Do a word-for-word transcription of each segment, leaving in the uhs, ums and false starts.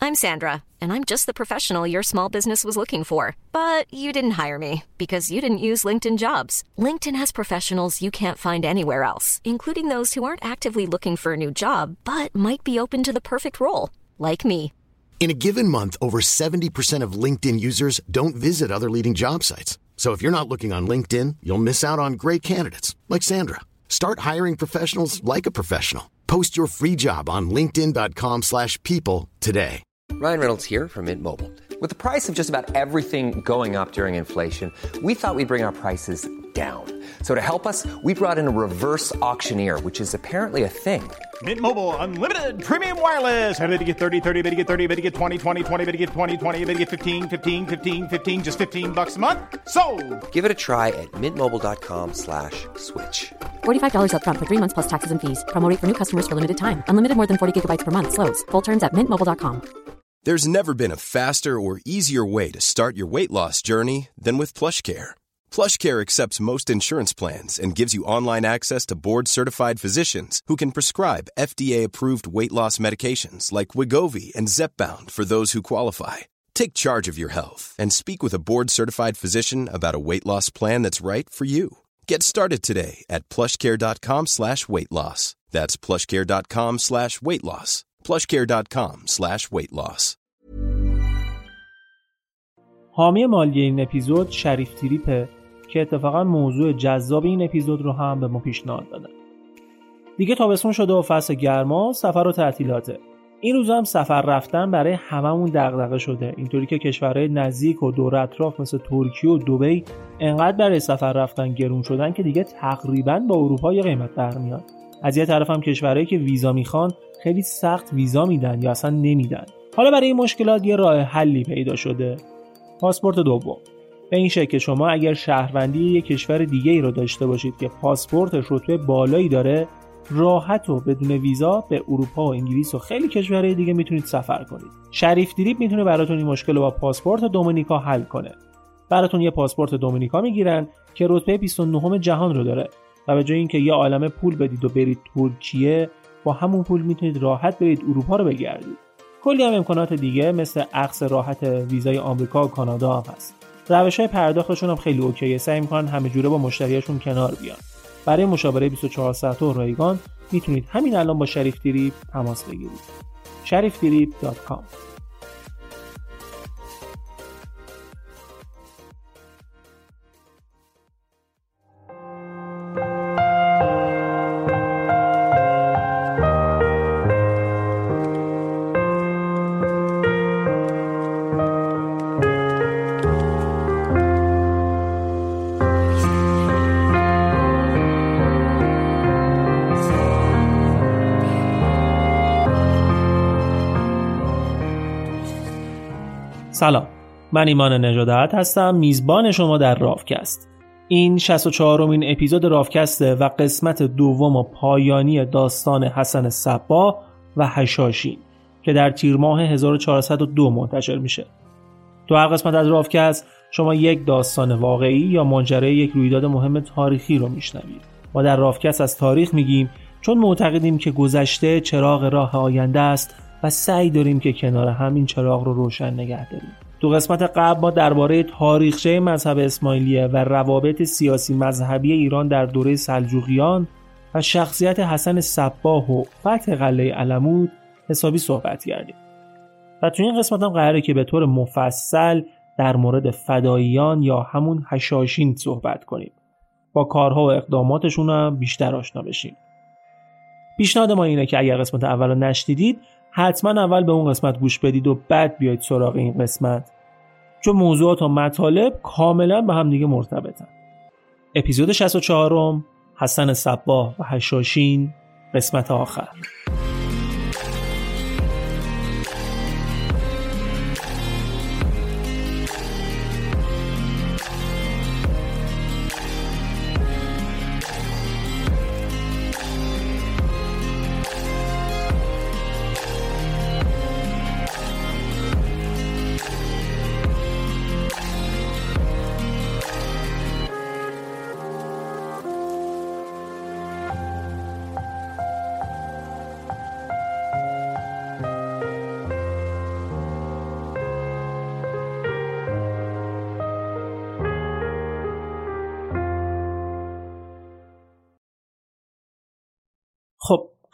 I'm Sandra, and I'm just the professional your small business was looking for. But you didn't hire me because you didn't use LinkedIn Jobs. LinkedIn has professionals you can't find anywhere else, including those who aren't actively looking for a new job, but might be open to the perfect role, like me. In a given month, over seventy percent of LinkedIn users don't visit other leading job sites. So if you're not looking on LinkedIn, you'll miss out on great candidates like Sandra. Start hiring professionals like a professional. Post your free job on linkedin dot com slash people today. Ryan Reynolds here from Mint Mobile. With the price of just about everything going up during inflation, we thought we'd bring our prices down. So to help us, we brought in a reverse auctioneer, which is apparently a thing. Mint Mobile Unlimited Premium Wireless. How to get thirty, thirty, how to get thirty, how to get twenty, twenty, twenty, how to get twenty, twenty, how to get fifteen, fifteen, fifteen, fifteen, just fifteen bucks a month? Sold! Give it a try at mintmobile.com slash switch. forty-five dollars up front for three months plus taxes and fees. Promo rate for new customers for limited time. Unlimited more than forty gigabytes per month. Slows full terms at mint mobile dot com. There's never been a faster or easier way to start your weight loss journey than with PlushCare. PlushCare accepts most insurance plans and gives you online access to board-certified physicians who can prescribe F D A-approved weight loss medications like Wegovy and Zepbound for those who qualify. Take charge of your health and speak with a board-certified physician about a weight loss plan that's right for you. Get started today at plushcare.com slash weight loss. That's plushcare.com slash weight loss. plushcare.com slash weight loss. حامی مالی این اپیزود شریف تریپه که اتفاقا موضوع جذاب این اپیزود رو هم به ما پیشنهاد دادن. دیگه تابستون شده و فصل گرما، سفر و تعطیلاته. این روزا هم سفر رفتن برای هممون دغدغه شده، اینطوری که کشورهای نزدیک و دور اطراف مثل ترکیه و دبی انقدر برای سفر رفتن گرون شدن که دیگه تقریبا با اروپا یه قیمت برمیاد. از یه طرف هم کشورهایی که ویزا میخوان خیلی سخت ویزا میدن یا اصلا نمیدن. حالا برای این مشکلات یه راه حلی پیدا شده. پاسپورت دوم. به این شکل شما اگر شهروندی یک کشور دیگه ای رو داشته باشید که پاسپورتش رتبه بالایی داره، راحت و بدون ویزا به اروپا و انگلیس و خیلی کشورهای دیگه میتونید سفر کنید. شریف دریپ میتونه براتون این مشکل رو با پاسپورت دومینیکا حل کنه. براتون یه پاسپورت دومینیکا میگیرن که رتبه بیست و نهم جهان رو داره و به جای اینکه یه عالمه پول بدید و برید ترکیه، با همون پول میتونید راحت برید اروپا رو بگردید. کلی هم امکانات دیگه مثل اخذ راحت ویزای آمریکا و کانادا هم هست. روش‌های پرداختشون هم خیلی اوکیه. سعی می‌کنن همه جوره با مشتریاشون کنار بیان. برای مشاوره بیست و چهار ساعته و رایگان میتونید همین الان با شریف دریپ تماس بگیرید. شریف دریپ دات کام. سلام، من ایمان نژادت هستم، میزبان شما در رافکست. این شصت و چهارمین اپیزود رافکسته و قسمت دوم و پایانی داستان حسن صباح و حشاشین که در تیر ماه هزار و چهارصد و دو منتشر میشه. تو هر قسمت از رافکست شما یک داستان واقعی یا ماجرای یک رویداد مهم تاریخی رو میشنوید. ما در رافکست از تاریخ میگیم چون معتقدیم که گذشته چراغ راه آینده است و سعی داریم که کنار همین چراغ رو روشن نگه داریم. تو قسمت قبل ما درباره تاریخچه مذهب اسماعیلیه و روابط سیاسی مذهبی ایران در دوره سلجوقیان و شخصیت حسن صباح و فتح قلعه علمود حسابی صحبت کردیم. و تو این قسمت هم قراره که به طور مفصل در مورد فداییان یا همون حشاشین صحبت کنیم. با کارها و اقداماتشون هم بیشتر آشنا بشیم. پیشنهاد ما اینه که اگر قسمت اول رو نشنیدید حتما اول به اون قسمت گوش بدید و بعد بیایید سراغ این قسمت، چون موضوعات و مطالب کاملا به هم دیگه مرتبطن. اپیزود شصت و چهارم حسن صباح و حشاشین، قسمت آخر.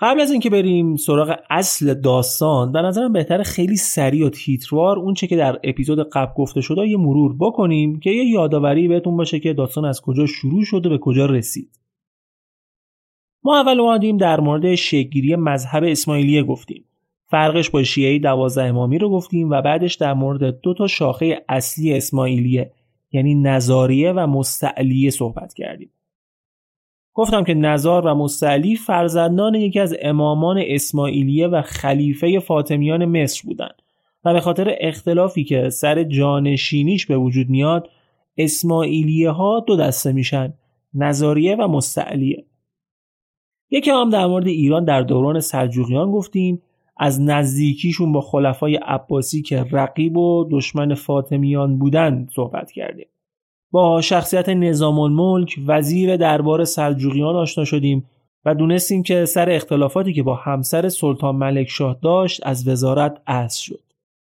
قبل از اینکه بریم سراغ اصل داستان، به نظرم بهتره خیلی سریع و تیتروار اون چه که در اپیزود قبل گفته شده یه مرور بکنیم که یه یادآوری بهتون باشه که داستان از کجا شروع شده به کجا رسید. ما اول اومدیم در مورد شکل‌گیری مذهب اسماعیلیه گفتیم. فرقش با شیعه دوازده امامی رو گفتیم و بعدش در مورد دو تا شاخه اصلی اسماعیلیه یعنی نزاریه و مستعلیه صحبت کردیم. گفتم که نزار و مستعلی فرزندان یکی از امامان اسماعیلیه و خلیفه فاطمیان مصر بودند و به خاطر اختلافی که سر جانشینیش به وجود میاد اسماعیلیه ها دو دسته میشن، نزاریه و مستعلیه. یکی هم در مورد ایران در دوران سلجوقیان گفتیم، از نزدیکیشون با خلفای عباسی که رقیب و دشمن فاطمیان بودن صحبت کردیم. با شخصیت نظام الملک وزیر دربار سلجوقیان آشنا شدیم و دونستیم که سر اختلافاتی که با همسر سلطان ملکشاه داشت از وزارت عزل شد.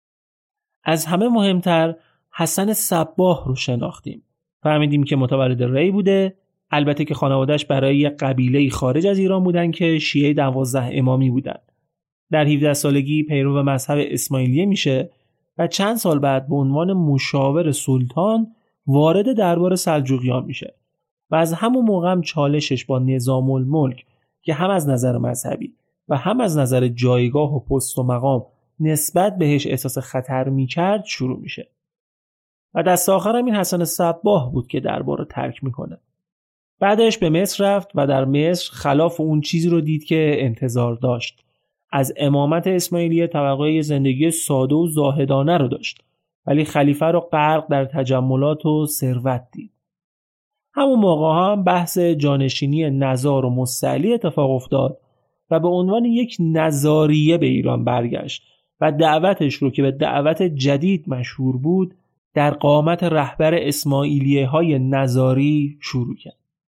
از همه مهمتر حسن صباح رو شناختیم. فهمیدیم که متولد ری بوده، البته که خانواده‌اش برای یک قبیله خارج از ایران بودن که شیعه دوازده امامی بودن. در هفده سالگی پیرو مذهب اسماعیلیه میشه و چند سال بعد به عنوان مشاور سلطان وارد دربار سلجوقیان میشه و از همون موقع هم چالشش با نظام الملک که هم از نظر مذهبی و هم از نظر جایگاه و پست و مقام نسبت بهش احساس خطر میکرد شروع میشه و دست آخر هم این حسن صباح بود که دربار رو ترک میکنه. بعدش به مصر رفت و در مصر خلاف اون چیزی رو دید که انتظار داشت. از امامت اسماعیلیه توقع زندگی ساده و زاهدانه رو داشت، ولی خلیفه رو غرق در تجملات و ثروت دید. همون موقع هم بحث جانشینی نزار و مستعلی اتفاق افتاد و به عنوان یک نزاریه به ایران برگشت و دعوتش رو که به دعوت جدید مشهور بود در قامت رهبر اسماعیلیه های نزاری شروع کرد.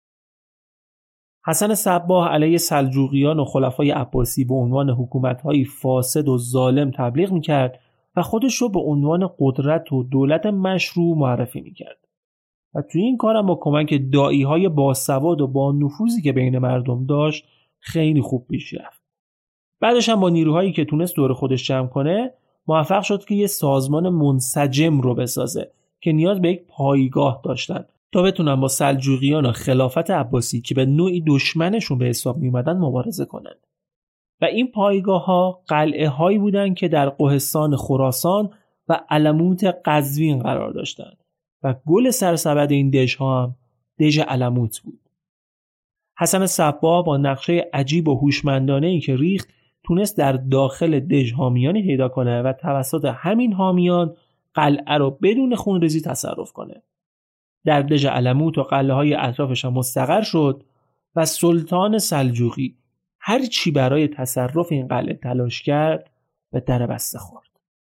حسن صباح علیه سلجوقیان و خلفای عباسی به عنوان حکومت‌های فاسد و ظالم تبلیغ می‌کرد و خودش رو به عنوان قدرت و دولت مشروع معرفی می‌کرد. و توی این کارم با کمک داعی‌های باسواد و با نفوذی که بین مردم داشت خیلی خوب پیش رفت. بعدش هم با نیروهایی که تونست دور خودش جمع کنه موفق شد که یه سازمان منسجم رو بسازه که نیاز به یک پایگاه داشتن تا بتونن با سلجوقیان و خلافت عباسی که به نوعی دشمنشون به حساب می اومدن مبارزه کنن. و این پایگاه ها قلعه هایی بودن که در قهستان خراسان و علموت قزوین قرار داشتن و گل سرسبد این دژ ها هم دژ علموت بود. حسن صباح با نقشه عجیب و هوشمندانه‌ای که ریخت تونست در داخل دژ حامیانی پیدا کنه و توسط همین حامیان قلعه رو بدون خونریزی تصرف کنه. در دژ علموت و قلعه‌های اطرافش هم مستقر شد و سلطان سلجوقی هر چی برای تصرف این قلعه تلاش کرد به در بسته خورد.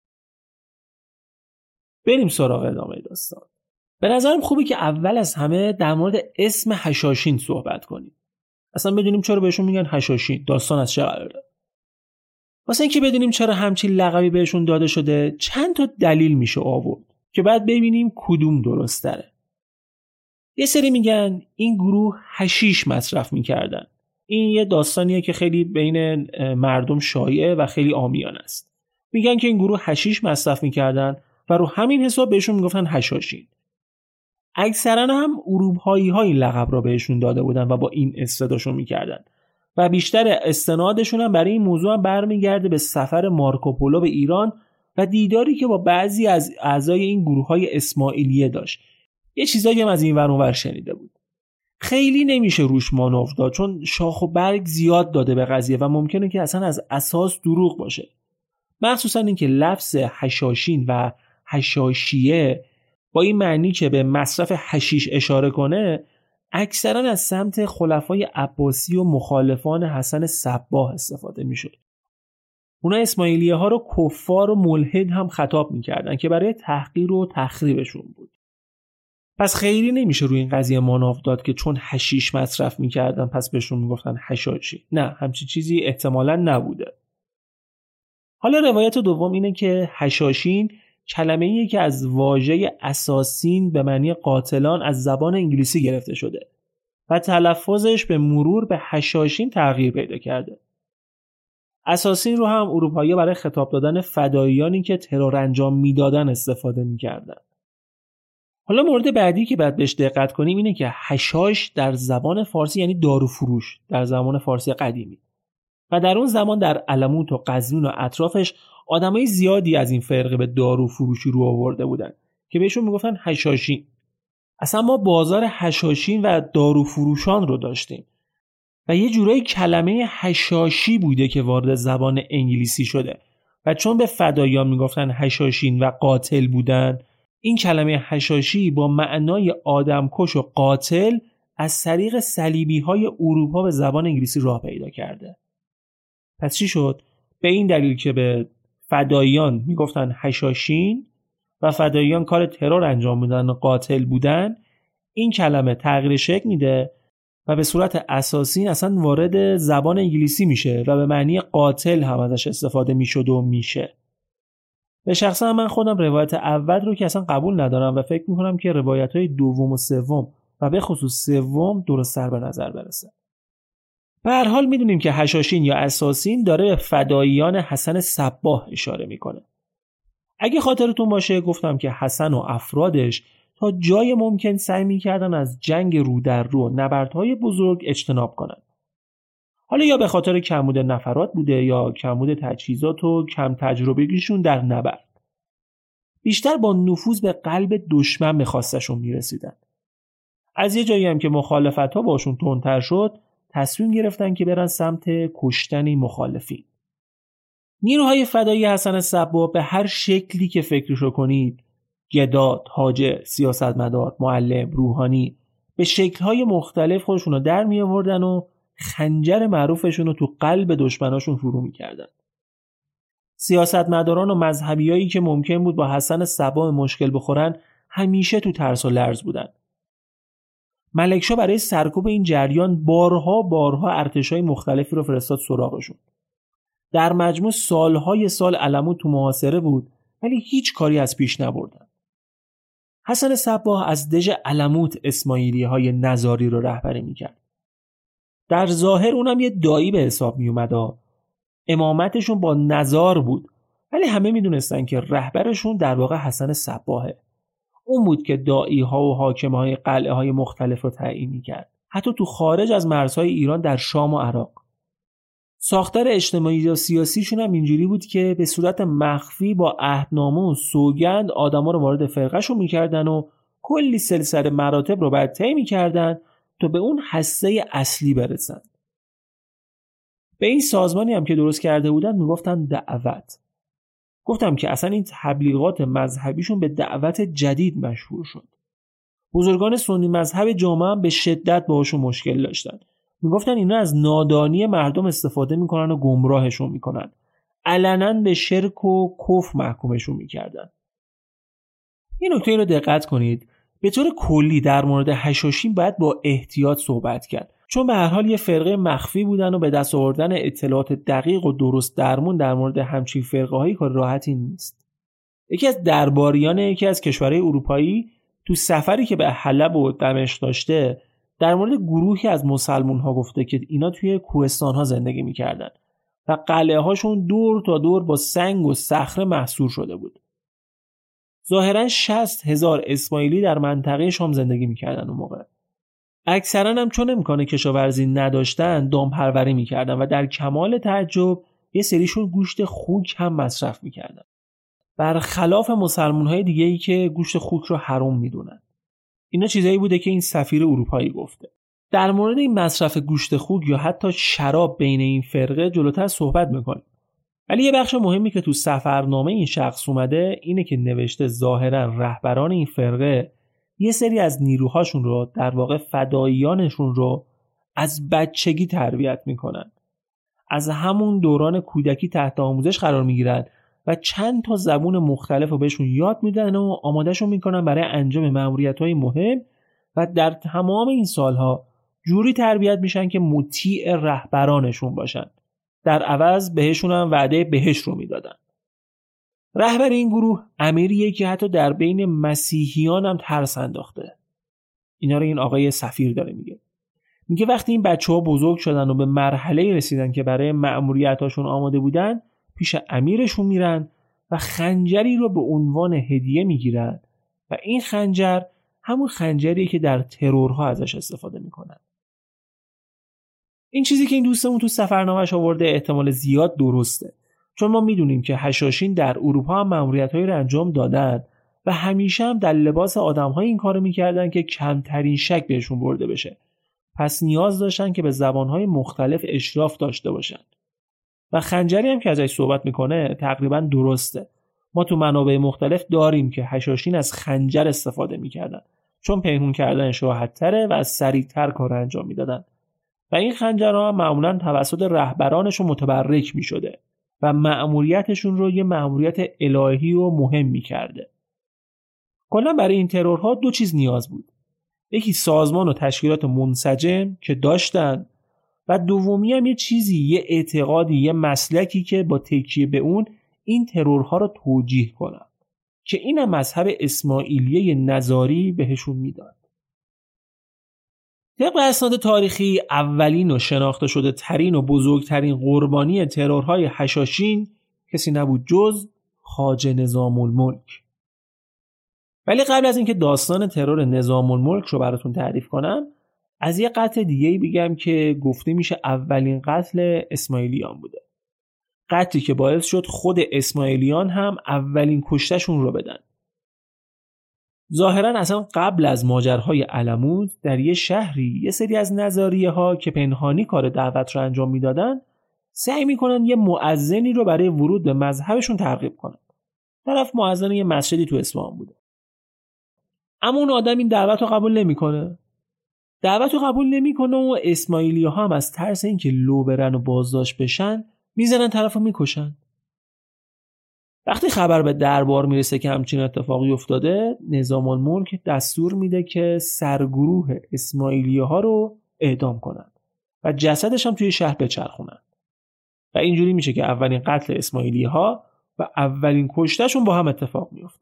بریم سراغ ادامه داستان. به نظرم خوبه که اول از همه در مورد اسم حشاشین صحبت کنیم. اصلا بدونیم چرا بهشون میگن حشاشین، داستان از چه قراره. واسه اینکه بدونیم چرا همچین لقبی بهشون داده شده چند تا دلیل میشه آورد که بعد ببینیم کدوم درست تره. یه سری میگن این گروه حشیش مصرف میکردن. این یه داستانیه که خیلی بین مردم شایعه و خیلی عامیان است. میگن که این گروه حشیش مصرف میکردن و رو همین حساب بهشون میگفتن حشاشین. اکثرا هم اروپایی ها این لقب را بهشون داده بودن و با این استداشون میکردن و بیشتر استنادشون هم برای این موضوع هم برمیگرده به سفر مارکوپولو به ایران و دیداری که با بعضی از اعضای این گروه های اسماعیلیه داشت. یه چیزایی هم از این ور اون ور شنیده بود. خیلی نمیشه روش مانور داد چون شاخ و برگ زیاد داده به قضیه و ممکنه که اصلا از اساس دروغ باشه. مخصوصا اینکه لفظ حشاشین و حشاشیه با این معنی که به مصرف حشیش اشاره کنه اکثرا از سمت خلفای عباسی و مخالفان حسن صباح استفاده میشد. اونا اسماعیلیه ها رو کفار و ملحد هم خطاب میکردن که برای تحقیر و تخریبشون بود. پس خیلی نمیشه روی این قضیه مانور داد که چون حشیش مصرف میکردن پس بهشون میگفتن حشاشی. نه، همچی چیزی احتمالاً نبوده. حالا روایت دوم اینه که حشاشین کلمه‌ایه که از واژه اساسین به معنی قاتلان از زبان انگلیسی گرفته شده و تلفظش به مرور به حشاشین تغییر پیدا کرده. اساسین رو هم اروپایی‌ها برای خطاب دادن فداییانی که ترور انجام میدادن استفاده میکردن. حالا مورد بعدی که باید بهش دقت کنیم اینه که حشاش در زبان فارسی یعنی داروفروش در زمان فارسی قدیمی و در اون زمان در علموت و قزوین و اطرافش آدمای زیادی از این فرقه به داروفروشی رو آورده بودن که بهشون میگفتن حشاشین. اصلا ما بازار حشاشین و داروفروشان رو داشتیم و یه جورایی کلمه حشاشی بوده که وارد زبان انگلیسی شده و چون به فداییان میگفتن حشاشین و قاتل بودن، این کلمه حشاشی با معنای آدمکش و قاتل از طریق صلیبی‌های اروپا به زبان انگلیسی راه پیدا کرده. پس چی شد؟ به این دلیل که به فداییان میگفتن حشاشین و فداییان کار ترور انجام میدن و قاتل بودن، این کلمه تغییر شکل میده و به صورت اساسی اصلا وارد زبان انگلیسی میشه و به معنی قاتل هم ازش استفاده میشد و میشه. به شخصا من خودم روایت اول رو که اصلا قبول ندارم و فکر میکنم که روایت‌های دوم و سوم و به خصوص سوم درست‌تر به نظر برسه. به هر حال میدونیم که حشاشین یا اساسین داره به فداییان حسن صباح اشاره میکنه. اگه خاطرتون باشه گفتم که حسن و افرادش تا جای ممکن سعی میکردن از جنگ رو در رو نبردهای بزرگ اجتناب کنن. حالا یا به خاطر کمبود نفرات بوده یا کمبود تجهیزات و کم تجربگیشون در نبرد. بیشتر با نفوذ به قلب دشمن به خواستشون میرسیدن. از یه جایی هم که مخالفت‌ها باشون تندتر شد، تصمیم گرفتن که برن سمت کشتن مخالفین. نیروهای فدایی حسن صباح به هر شکلی که فکرشو کنید، گداد، حاجه، سیاستمدار، معلم، روحانی، به شکل‌های مختلف خودشون رو در می آوردن و خنجر معروفشون رو تو قلب دشمناشون فرو می‌کردن. سیاستمداران و مذهبیایی که ممکن بود با حسن صباح مشکل بخورن، همیشه تو ترس و لرز بودن. ملکشاه برای سرکوب این جریان بارها بارها ارتشای مختلفی رو فرستاد سراغشون. در مجموع سالهای سال علموت تو محاصره بود ولی هیچ کاری از پیش نبردن. حسن صباح از دژ علموت اسماعیلی‌های نزاری رو رهبری میکرد. در ظاهر اونم یه دایی به حساب میومد. امامتشون با نزار بود ولی همه میدونستن که رهبرشون در واقع حسن صباحه. اون بود که داعی‌ها و حاکم‌های قلعه‌های مختلف رو تعیین می‌کرد. حتی تو خارج از مرزهای ایران در شام و عراق. ساختار اجتماعی و سیاسیشون هم اینجوری بود که به صورت مخفی با عهدنامه و سوگند آدما رو وارد فرقه‌شون می‌کردن و کلی سلسله مراتب رو بعد طی می‌کردن تا به اون هسته اصلی برسن. به این سازمانی هم که درست کرده بودن میگفتن دعوت. گفتم که اصلا این تبلیغات مذهبیشون به دعوت جدید مشهور شد. بزرگان سنی مذهب جامعه هم به شدت باهاشون مشکل داشتن. میگفتن اینا از نادانی مردم استفاده میکنن و گمراهشون میکنن. علنا به شرک و کفر محکومشون میکردن. این نکته رو دقت کنید. به طور کلی در مورد حشاشین باید با احتیاط صحبت کرد. چون به هر حال یه فرقه مخفی بودن و به دست آوردن اطلاعات دقیق و درست درمون در مورد همچین فرقه‌هایی کار راحتی نیست. یکی از درباریان یکی از کشورهای اروپایی تو سفری که به حلب و دمشق داشته در مورد گروهی از مسلمان‌ها گفته که اینا توی کوهستان‌ها زندگی می‌کردن و قلعه‌هاشون دور تا دور با سنگ و صخره محصور شده بود. ظاهراً شصت هزار اسماعیلی در منطقه شام زندگی می‌کردن اون موقع. اکثرا هم چون امکان کشاورزی نداشتن دامپروری میکردن و در کمال تعجب یه سریشون گوشت خوک هم مصرف میکردن. برخلاف مسلمان‌های دیگه‌ای که گوشت خوک رو حرام میدونن. اینا چیزایی بوده که این سفیر اروپایی گفته. در مورد این مصرف گوشت خوک یا حتی شراب بین این فرقه جلوتر صحبت میکنیم. ولی یه بخش مهمی که تو سفرنامه این شخص اومده اینه که نوشته ظاهرا رهبران این فرقه یه سری از نیروهاشون رو در واقع فداییانشون رو از بچگی تربیت میکنن. از همون دوران کودکی تحت آموزش قرار میگیرن و چند تا زبون مختلف رو بهشون یاد میدن و آمادهشون میکنن برای انجام مأموریت‌های مهم و در تمام این سالها جوری تربیت میشن که مطیع رهبرانشون باشن. در عوض بهشون هم وعده بهشت رو میدادن. رهبر این گروه امیریه که حتی در بین مسیحیان هم ترس انداخته. اینا رو این آقای سفیر داره میگه. میگه وقتی این بچه‌ها بزرگ شدن و به مرحله رسیدن که برای مأموریتاشون آماده بودن، پیش امیرشون میرن و خنجری رو به عنوان هدیه میگیرن و این خنجر همون خنجریه که در ترورها ازش استفاده میکنن. این چیزی که این دوستمون تو سفرنامه‌اش آورده احتمال زیاد درسته، چون ما میدونیم که حشاشین در اروپا هم مأموریت‌هایی رو انجام دادن و همیشه هم در لباس آدم‌های این کارو میکردن که کمترین شک بهشون برده بشه. پس نیاز داشتن که به زبان‌های مختلف اشراف داشته باشن. و خنجری هم که ازش صحبت میکنه تقریبا درسته. ما تو منابع مختلف داریم که حشاشین از خنجر استفاده میکردن، چون پنهون کردنش راحت‌تره و از سریع‌تر کار انجام میدادن. و این خنجرها معمولاً توسط رهبرانشون متبرک میشده و مأموریتشون رو یه مأموریت الهی و مهم میکرده. کلا برای این ترورها دو چیز نیاز بود. یکی سازمان و تشکیلات منسجم که داشتن و دومی هم یه چیزی، یه اعتقادی، یه مسلکی که با تکیه به اون این ترورها رو توجیه کنن که اینم مذهب اسماعیلیه نظاری بهشون میداد. طبق اسناد تاریخی اولین و شناخته شده ترین و بزرگترین قربانی ترورهای حشاشین کسی نبود جز خواجه نظام الملک. ولی قبل از اینکه داستان ترور نظام الملک رو براتون تعریف کنم، از یه قتل دیگه‌ای بگم که گفته میشه اولین قتل اسماعیلیان بوده. قتلی که باعث شد خود اسماعیلیان هم اولین کشتشون رو بدن. ظاهراً اصلا قبل از ماجراهای علمود در یه شهری یه سری از نظاریه ها که پنهانی کار دعوت رو انجام میدادن سعی میکنن یه مؤذنی رو برای ورود به مذهبشون ترغیب کنن. طرف مؤذن یه مسجدی تو اصفهان بوده. اما اون آدم این دعوت رو قبول نمیکنه. دعوت رو قبول نمیکنه و اسماعیلی‌ها هم از ترس اینکه لو برن و بازداشت بشن میزنن طرفو میکشن. وقتی خبر به دربار میرسه که همچین اتفاقی افتاده، نظام الملک دستور میده که سرگروه اسماعیلی‌ها رو اعدام کنن و جسدش هم توی شهر بچرخونن. و اینجوری میشه که اولین قتل اسماعیلی‌ها و اولین کشتهشون با هم اتفاق میفته.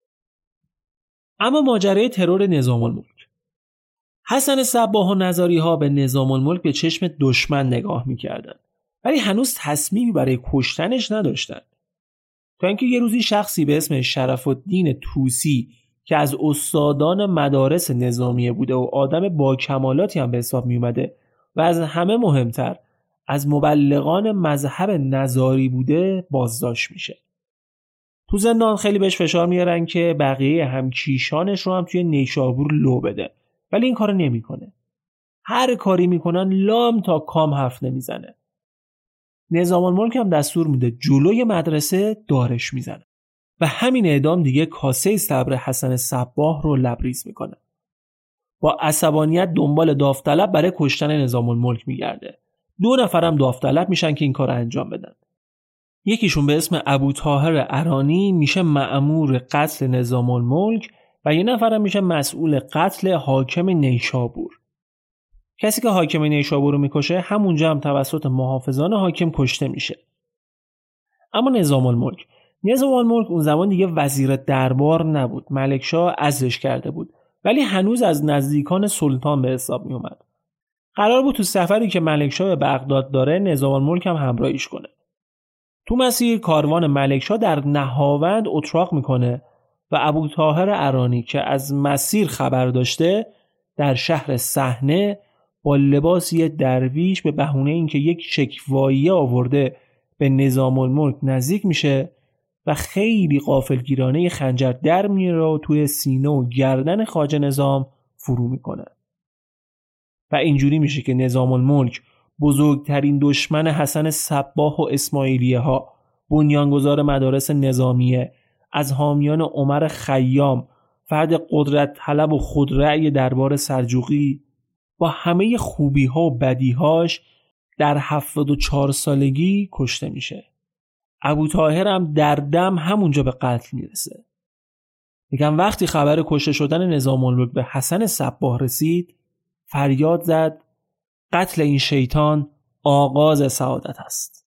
اما ماجرای ترور نظام الملک، حسن صباح و نظاری‌ها به نظام الملک به چشم دشمن نگاه میکردن، ولی هنوز تصمیمی برای کشتنش نداشتن. تا اینکه یه روزی شخصی به اسم شرف الدین طوسی که از استادان مدارس نظامیه بوده و آدم با کمالاتی هم به حساب می اومده و از همه مهمتر از مبلغان مذهب نظاری بوده بازداشت میشه. تو زندان خیلی بهش فشار میارن که بقیه همکیشانش رو هم توی نیشابور لو بده، ولی این کارو نمیکنه. هر کاری میکنن لام تا کام حرف نمیزنه. نظام الملک هم دستور میده جلوی مدرسه دارش میزنه و همین اعدام دیگه کاسه صبر حسن صباح رو لبریز میکنه. با عصبانیت دنبال داوطلب برای کشتن نظام الملک میگرده. دو نفرم داوطلب میشن که این کار انجام بدن. یکیشون به اسم ابوطاهر ارانی میشه مأمور قتل نظام الملک و یه نفرم میشه مسئول قتل حاکم نیشابور. کسی که حاکم نیشابور رو میکشه همونجا هم توسط محافظان حاکم کشته میشه. اما نظام الملک نظام الملک اون زمان دیگه وزیر دربار نبود. ملکشاه عزلش کرده بود، ولی هنوز از نزدیکان سلطان به حساب می اومد. قرار بود تو سفری که ملکشاه به بغداد داره نظام الملک هم همراهیش کنه. تو مسیر کاروان ملکشاه در نهاوند اتراق میکنه و ابوطاهر ارانی که از مسیر خبر داشته در شهر صحنه با لباسی درویش به بهونه اینکه یک شکواییه آورده به نظام الملک نزدیک میشه و خیلی غافلگیرانه خنجر در میاره و توی سینه و گردن خواجه نظام فرو میکنه. و اینجوری میشه که نظام الملک بزرگترین دشمن حسن صباح و اسماعیلیه ها، بنیانگذار مدارس نظامیه، از حامیان عمر خیام، فرد قدرت طلب و خودرأی دربار سلجوقی، با همه خوبی ها و بدی هاش در هفتاد و چهار سالگی کشته میشه. ابوطاهر هم در دم همونجا به قتل میرسه. میگم وقتی خبر کشته شدن نظام الملک به حسن صباح رسید، فریاد زد قتل این شیطان آغاز سعادت است.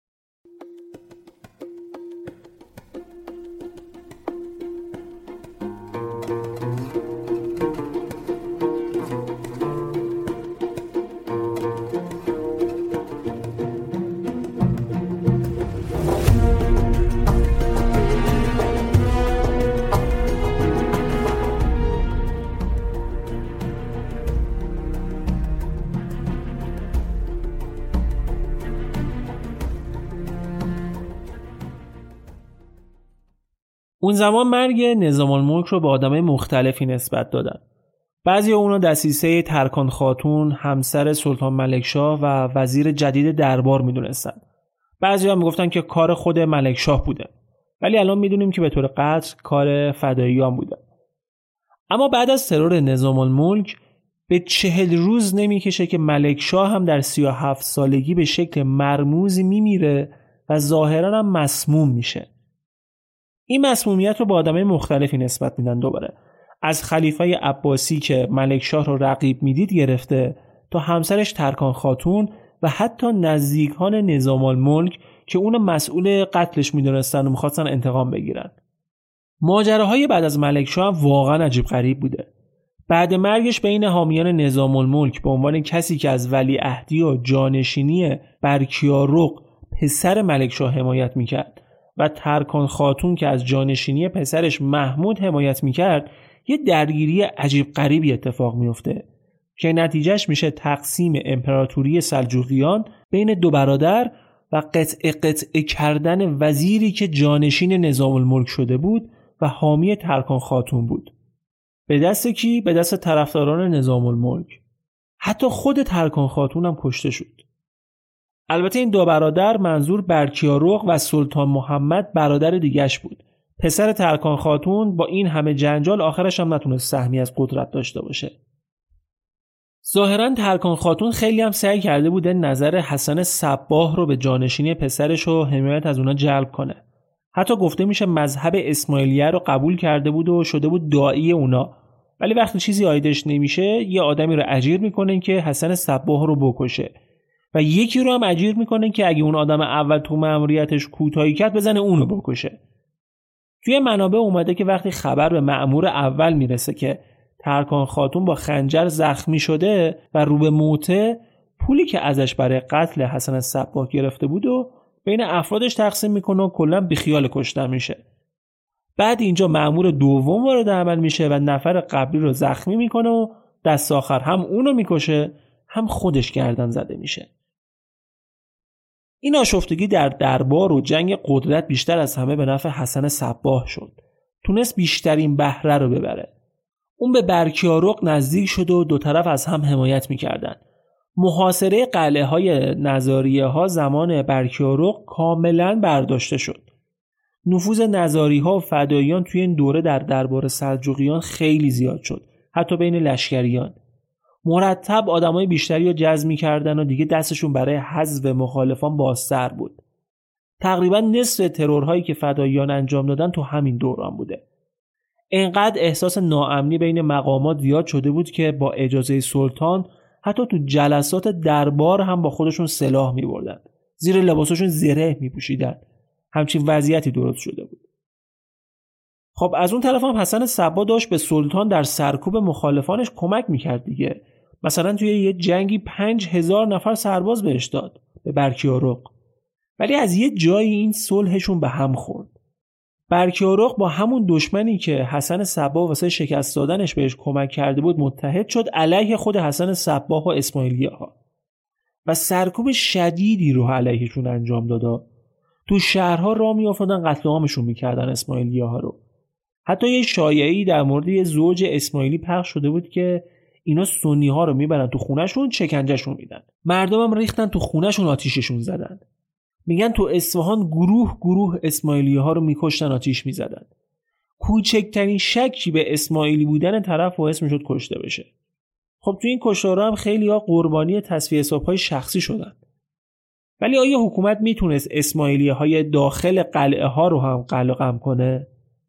اون زمان مرگ نظام الملک رو به آدمای مختلفی نسبت دادن. بعضی اونا دسیسه ترکان خاتون، همسر سلطان ملکشاه و وزیر جدید دربار میدونستن. بعضی ها میگفتن که کار خود ملکشاه بوده. ولی الان میدونیم که به طور قطع کار فداییان بوده. اما بعد از ترور نظام الملک به چهل روز نمیکشه که ملکشاه هم در سی و هفت سالگی به شکل مرموزی میمیره و ظاهراً هم مسموم میشه. این مسمومیت رو با آدمای مختلفی نسبت میدن. دوباره از خلیفه عباسی که ملکشاه رو رقیب میدید گرفته تا همسرش ترکان خاتون و حتی نزدیکان نظام الملک که اون مسئول قتلش میدونستن و میخواستن انتقام بگیرن. ماجراهای بعد از ملکشاه واقعا عجیب غریب بوده. بعد مرگش بین حامیان نظام الملک به عنوان کسی که از ولیعهدی و جانشینی برکیارق پسر ملکشاه حمایت میکرد و ترکان خاتون که از جانشینی پسرش محمود حمایت میکرد، یه درگیری عجیب غریبی اتفاق میفته که نتیجهش میشه تقسیم امپراتوری سلجوقیان بین دو برادر و قطع قطع کردن وزیری که جانشین نظام الملک شده بود و حامی ترکان خاتون بود. به دست کی؟ به دست طرفداران نظام الملک. حتی خود ترکان خاتون هم کشته شد. البته این دو برادر منظور برکیارق و سلطان محمد برادر دیگش بود. پسر ترکان خاتون با این همه جنجال آخرش هم نتونست سهمی از قدرت داشته باشه. ظاهراً ترکان خاتون خیلی هم سعی کرده بوده نظر حسن صباح رو به جانشینی پسرش و حمایت از اونا جلب کنه. حتی گفته میشه مذهب اسماعیلیه رو قبول کرده بود و شده بود داعی اونا. ولی وقتی چیزی آیدش نمیشه یه آدمی رو اجیر میکنن که حسن صباح رو بکشه و یکی رو هم اجیر میکنن که اگه اون آدم اول تو مأموریتش کوتاهی کرد بزنه اونو بکشه. توی منابع اومده که وقتی خبر به مأمور اول میرسه که ترکان خاتون با خنجر زخمی شده و رو به موته، پولی که ازش برای قتل حسن صباح گرفته بود و بین افرادش تقسیم میکنه و کلا بیخیال کشتن میشه. بعد اینجا مأمور دوم وارد عمل میشه و نفر قبلی رو زخمی میکنه و دست آخر هم اونو میکشه هم خودش گردن زده میشه. این آشفتگی در دربار و جنگ قدرت بیشتر از همه به نفع حسن صباح شد. تونست بیشترین بهره رو ببره. اون به برکیارق نزدیک شد و دو طرف از هم حمایت میکردن. محاصره قلعه های نظاریه ها زمان برکیارق کاملا برداشته شد. نفوذ نظاری ها و فداییان توی این دوره در دربار سلجوقیان خیلی زیاد شد، حتی بین لشکریان. مرتب آدمای بیشتری رو جذب می‌کردن و دیگه دستشون برای حذف مخالفان بازتر بود. تقریبا نصف ترورهایی که فداییان انجام دادن تو همین دوران بوده. اینقدر احساس ناامنی بین مقامات زیاد شده بود که با اجازه سلطان حتی تو جلسات دربار هم با خودشون سلاح می‌بردن. زیر لباسشون زره می‌پوشیدن. همچین وضعیتی درست شده بود. خب از اون طرف هم حسن صباح داشت به سلطان در سرکوب مخالفانش کمک میکرد دیگه. مثلا توی یه جنگی پنج هزار نفر سرباز بهش داد به برکیارق. ولی از یه جایی این صلحشون به هم خورد. برکیارق با همون دشمنی که حسن صباح واسه شکست دادنش بهش کمک کرده بود متحد شد علیه خود حسن صباح و اسماعیلیه ها و سرکوب شدیدی رو علیهشون انجام داد. تو شهرها راه میافتادن قتل عامشون میکردن اسماعیلیه ها رو. حتی یه شایعی در مورد یه زوج اسماعیلی پخش شده بود که اینا سنی ها رو میبرن تو خونهشون شکنجهشون میدن. مردم هم ریختن تو خونهشون آتیششون زدن. میگن تو اصفهان گروه گروه اسماعیلیه ها رو میکشتن آتیش میزدن. کوچکترین شکی به اسماعیلی بودن طرف باعث میشد کشته بشه. خب تو این کشتارها هم خیلی ها قربانی تصفیه حساب‌های شخصی شدن. ولی آیا حکومت میتونست اسماعیلیه های داخل قلعه ها رو هم قلقم کنه؟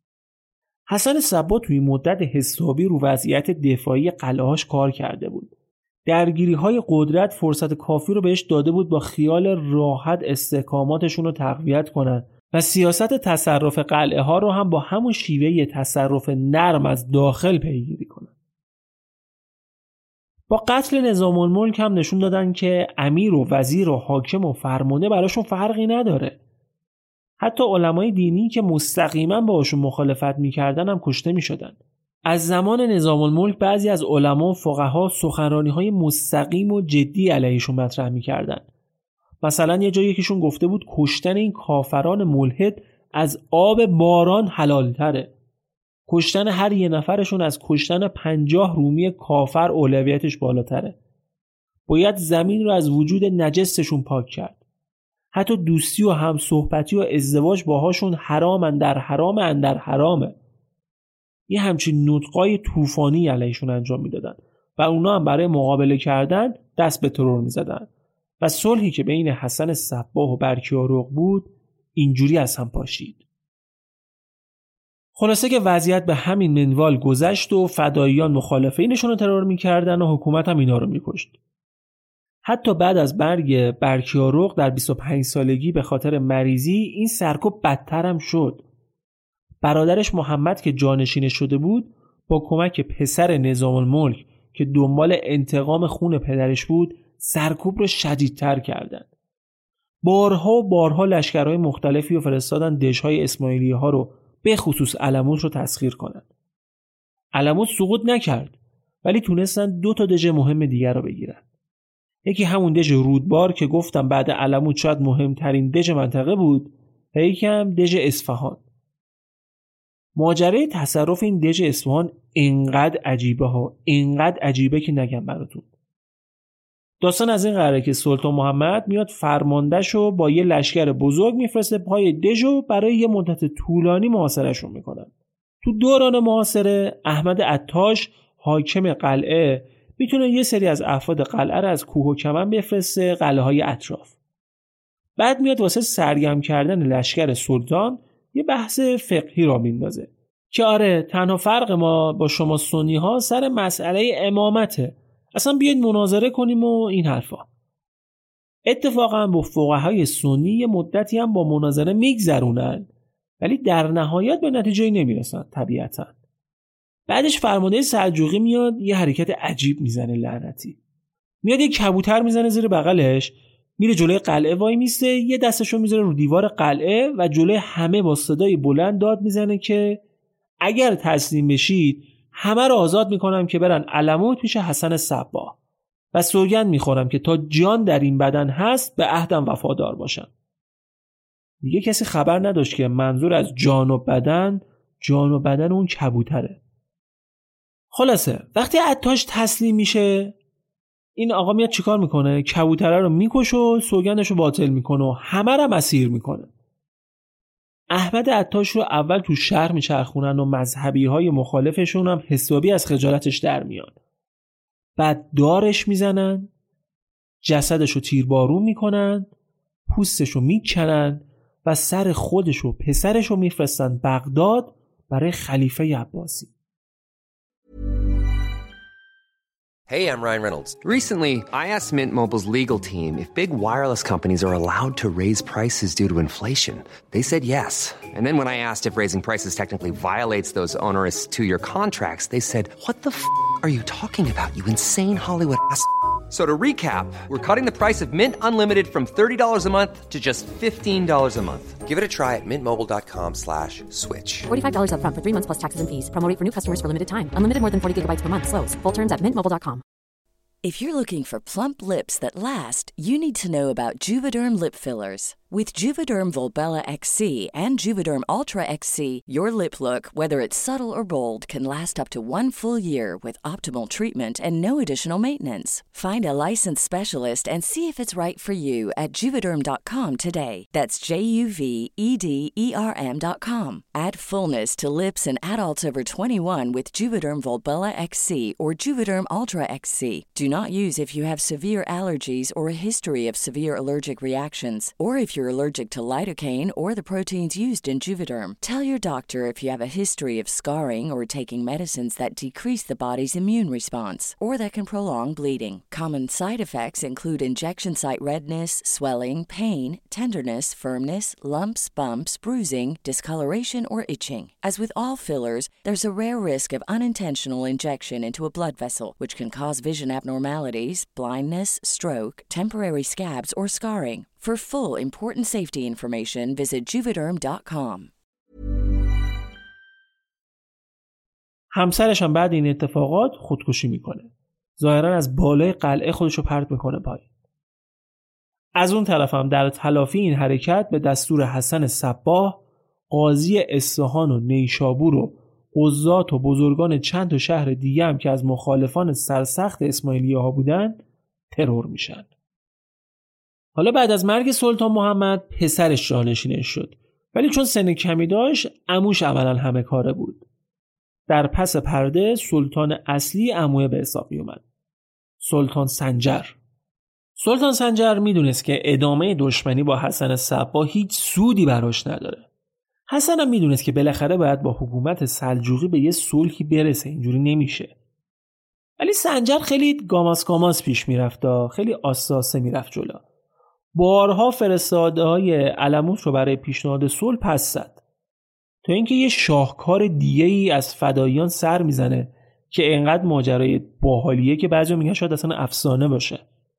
حسن صباح توی مدت حسابی رو وضعیت دفاعی قلعه‌هاش کار کرده بود. درگیری های قدرت فرصت کافی رو بهش داده بود با خیال راحت استحکاماتشون رو تقویت کنن و سیاست تصرف قلعه ها رو هم با همون شیوه تصرف نرم از داخل پیگیری کنن. با قتل نظام الملک هم نشون دادن که امیر و وزیر و حاکم و فرمانده براشون فرقی نداره. حتی علمای دینی که مستقیما باهاشون مخالفت میکردن هم کشته میشدن. از زمان نظام الملک بعضی از علما و فقها سخنرانی‌های مستقیم و جدی علیهشون مطرح میکردن. مثلا یه جایی یکیشون گفته بود کشتن این کافران ملحد از آب باران حلال تره. کشتن هر یه نفرشون از کشتن پنجاه رومی کافر اولویتش بالاتره. باید زمین رو از وجود نجسشون پاک کرد. حتی دوستی و همصحبتی و ازدواج باهاشون حرام اندر حرام اندر حرامه. یه همچین نطقای طوفانی علیشون انجام میدادن و اونا هم برای مقابله کردن دست به ترور میزدن و صلحی که بین حسن صباح و برکیارق بود اینجوری از هم پاشید. خلاصه که وضعیت به همین منوال گذشت و فداییان مخالفینشون رو ترور میکردن و حکومت هم اینا رو میکشت. حتی بعد از مرگ برکیارق در بیست و پنج سالگی به خاطر مریضی این سرکوب بدتر هم شد. برادرش محمد که جانشینش شده بود با کمک پسر نظام الملک که دنبال انتقام خون پدرش بود سرکوب رو شدیدتر کردن. بارها و بارها لشکرهای مختلفی رو فرستادن دژهای اسماعیلیه ها رو به خصوص علموت رو تسخیر کنن. علموت سقوط نکرد ولی تونستن دو تا دژ مهم دیگر رو بگیرن. یکی همون دژ رودبار که گفتم بعد علموت شاید مهمترین دژ منطقه بود و یکی هم دژ اصفهان. ماجرای تصرف این دژ اصفهان اینقدر عجیبه ها اینقدر عجیبه که نگم براتون. داستان از این قراره که سلطان محمد میاد فرماندهشو با یه لشکر بزرگ میفرسته پای دژو برای یه مدت طولانی محاصرهشون میکنن. تو دوران محاصره احمد عطاش حاکم قلعه میتونه یه سری از افراد قلعه رو از کوه و کمن بفرسته قلعه های اطراف. بعد میاد واسه سرگرم کردن لشکر سلطان یه بحث فقهی را میندازه که آره تنها فرق ما با شما سنی ها سر مسئله امامته، اصلا بیاید مناظره کنیم و این حرفا. اتفاقا با فقهای سنی یه مدتی هم با مناظره میگذرونن ولی در نهایت به نتیجه‌ای نمیرسن طبیعتا. بعدش فرمانده سلجوقی میاد یه حرکت عجیب میزنه لعنتی. میاد یه کبوتر میزنه زیر بغلش، میره جلوی قلعه وای میسته، یه دستشو میذاره رو دیوار قلعه و جلوی همه با صدای بلند داد میزنه که اگر تسلیم بشید همه رو آزاد میکنم که برن علموت پیش حسن صباح و سوگند میخورم که تا جان در این بدن هست به عهدم وفادار باشم. دیگه کسی خبر نداشت که منظور از جان و بدن جان و بدن اون کبوتره. خلاصه وقتی عطاش تسلیم میشه این آقا میاد چیکار میکنه؟ کبوتره رو میکشه و سوگندش رو باطل میکنه و همه رو اسیر میکنه. احمد عطاش رو اول تو شهر میچرخونن و مذهبی های مخالفشون هم حسابی از خجالتش در میان. بعد دارش میزنن، جسدش رو تیربارون میکنن، پوستش رو میکنن و سر خودش و پسرش رو میفرستن بغداد برای خلیفه عباسی. Hey, I'm Ryan Reynolds. Recently, I asked Mint Mobile's legal team if big wireless companies are allowed to raise prices due to inflation. They said yes. And then when I asked if raising prices technically violates those onerous two-year contracts, they said, what the f*** are you talking about, you insane Hollywood ass f- So to recap, we're cutting the price of Mint Unlimited from thirty dollars a month to just fifteen dollars a month. Give it a try at mintmobile.com slash switch. forty-five dollars up front for three months plus taxes and fees. Promo rate for new customers for limited time. Unlimited more than forty gigabytes per month. Slows full terms at mint mobile dot com. If you're looking for plump lips that last, you need to know about Juvederm lip fillers. With Juvederm Volbella X C and Juvederm Ultra X C, your lip look, whether it's subtle or bold, can last up to one full year with optimal treatment and no additional maintenance. Find a licensed specialist and see if it's right for you at Juvederm dot com today. That's J U V E D E R M dot com. Add fullness to lips in adults over twenty-one with Juvederm Volbella X C or Juvederm Ultra X C. Do not use if you have severe allergies or a history of severe allergic reactions, or if you're you're allergic to lidocaine or the proteins used in Juvederm. Tell your doctor if you have a history of scarring or taking medicines that decrease the body's immune response or that can prolong bleeding. Common side effects include injection site redness, swelling, pain, tenderness, firmness, lumps, bumps, bruising, discoloration, or itching. As with all fillers, there's a rare risk of unintentional injection into a blood vessel, which can cause vision abnormalities, blindness, stroke, temporary scabs, or scarring. For full important safety information, visit juvederm dot com. همسرش هم بعد این اتفاقات خودکشی میکنه. ظاهرا از بالای قلعه خودشو پرت میکنه پایین. از اون طرف هم در تلافی این حرکت به دستور حسن صباح قاضی اصفهان و نیشابور و قضات و بزرگان چند تا شهر دیگه هم که از مخالفان سرسخت اسماعیلیه ها بودن ترور میشن. حالا بعد از مرگ سلطان محمد پسرش جانشینش شد، ولی چون سن کمی داشت عموش عملاً همه کاره بود. در پس پرده سلطان اصلی عموه به حساب می اومد، سلطان سنجر. سلطان سنجر میدونست که ادامه دشمنی با حسن صباح هیچ سودی براش نداره. حسن هم میدونست که بالاخره باید با حکومت سلجوقی به یه صلحی برسه، اینجوری نمیشه. ولی سنجر خیلی گاماس گاماس پیش میرفت، خیلی آساسه میرفت جلو. بارها فرستاده های علموت رو برای پیشنهاد صلح پس زد، تا اینکه یه شاهکار دیگه ای از فداییان سر میزنه که اینقدر ماجرای باحالیه که بعضی میگن شاید اصلا افسانه باشه.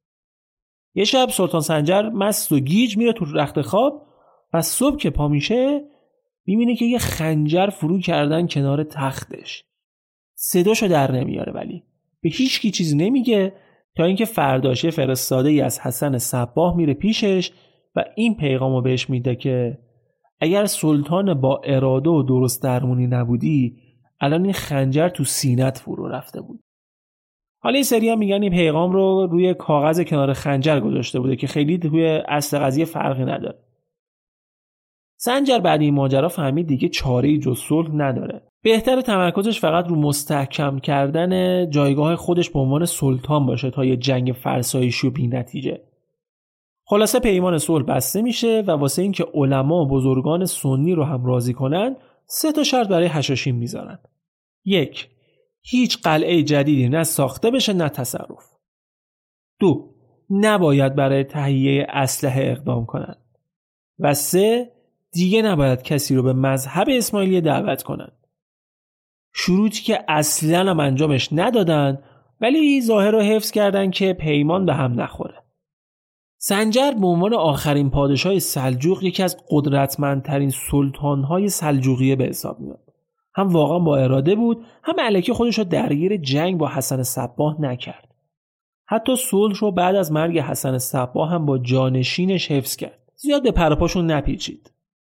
یه شب سلطان سنجر مست و گیج میره تو رخت خواب و صبح که پا میشه میبینه که یه خنجر فرو کردن کنار تختش. صداشو در نمیاره، ولی به هیچ کی چیزی نمیگه تا اینکه فرداشه فرستاده ای از حسن صباح میره پیشش و این پیغامو بهش میده که اگر سلطان با اراده و درست درمونی نبودی الان این خنجر تو سینت فرو رفته بود. حالا این سری هم میگن این پیغام رو روی کاغذ کنار خنجر گذاشته بوده که خیلی روی اصل قضیه فرقی نداره. سنجر بعد این ماجرا فهمید دیگه چاره‌ای جز صلح نداره. بهتره تمرکزش فقط رو مستحکم کردن جایگاه خودش به عنوان سلطان باشه تا یه جنگ فرسایشی و بی‌نتیجه. خلاصه پیمان صلح بسته میشه و واسه اینکه علما و بزرگان سنی رو هم راضی کنن سه تا شرط برای حشاشین میذارن. یک، هیچ قلعه جدیدی نه ساخته بشه نه تصرف. دو، نباید برای تهیه اسلحه اقدام کنن. و سه، دیگه نباید کسی رو به مذهب اسماعیلیه دعوت کنن. شروطی که اصلاً هم انجامش ندادن ولی ظاهر رو حفظ کردن که پیمان به هم نخوره. سنجر به عنوان آخرین پادشاه سلجوق یکی از قدرتمندترین سلطانهای سلجوقیه به حساب میاد. هم واقعا با اراده بود، هم الکی خودش رو درگیر جنگ با حسن صباح نکرد. حتی صلح رو بعد از مرگ حسن صباح هم با جانشینش حفظ کرد. زیاد به پرپاشون نپیچید.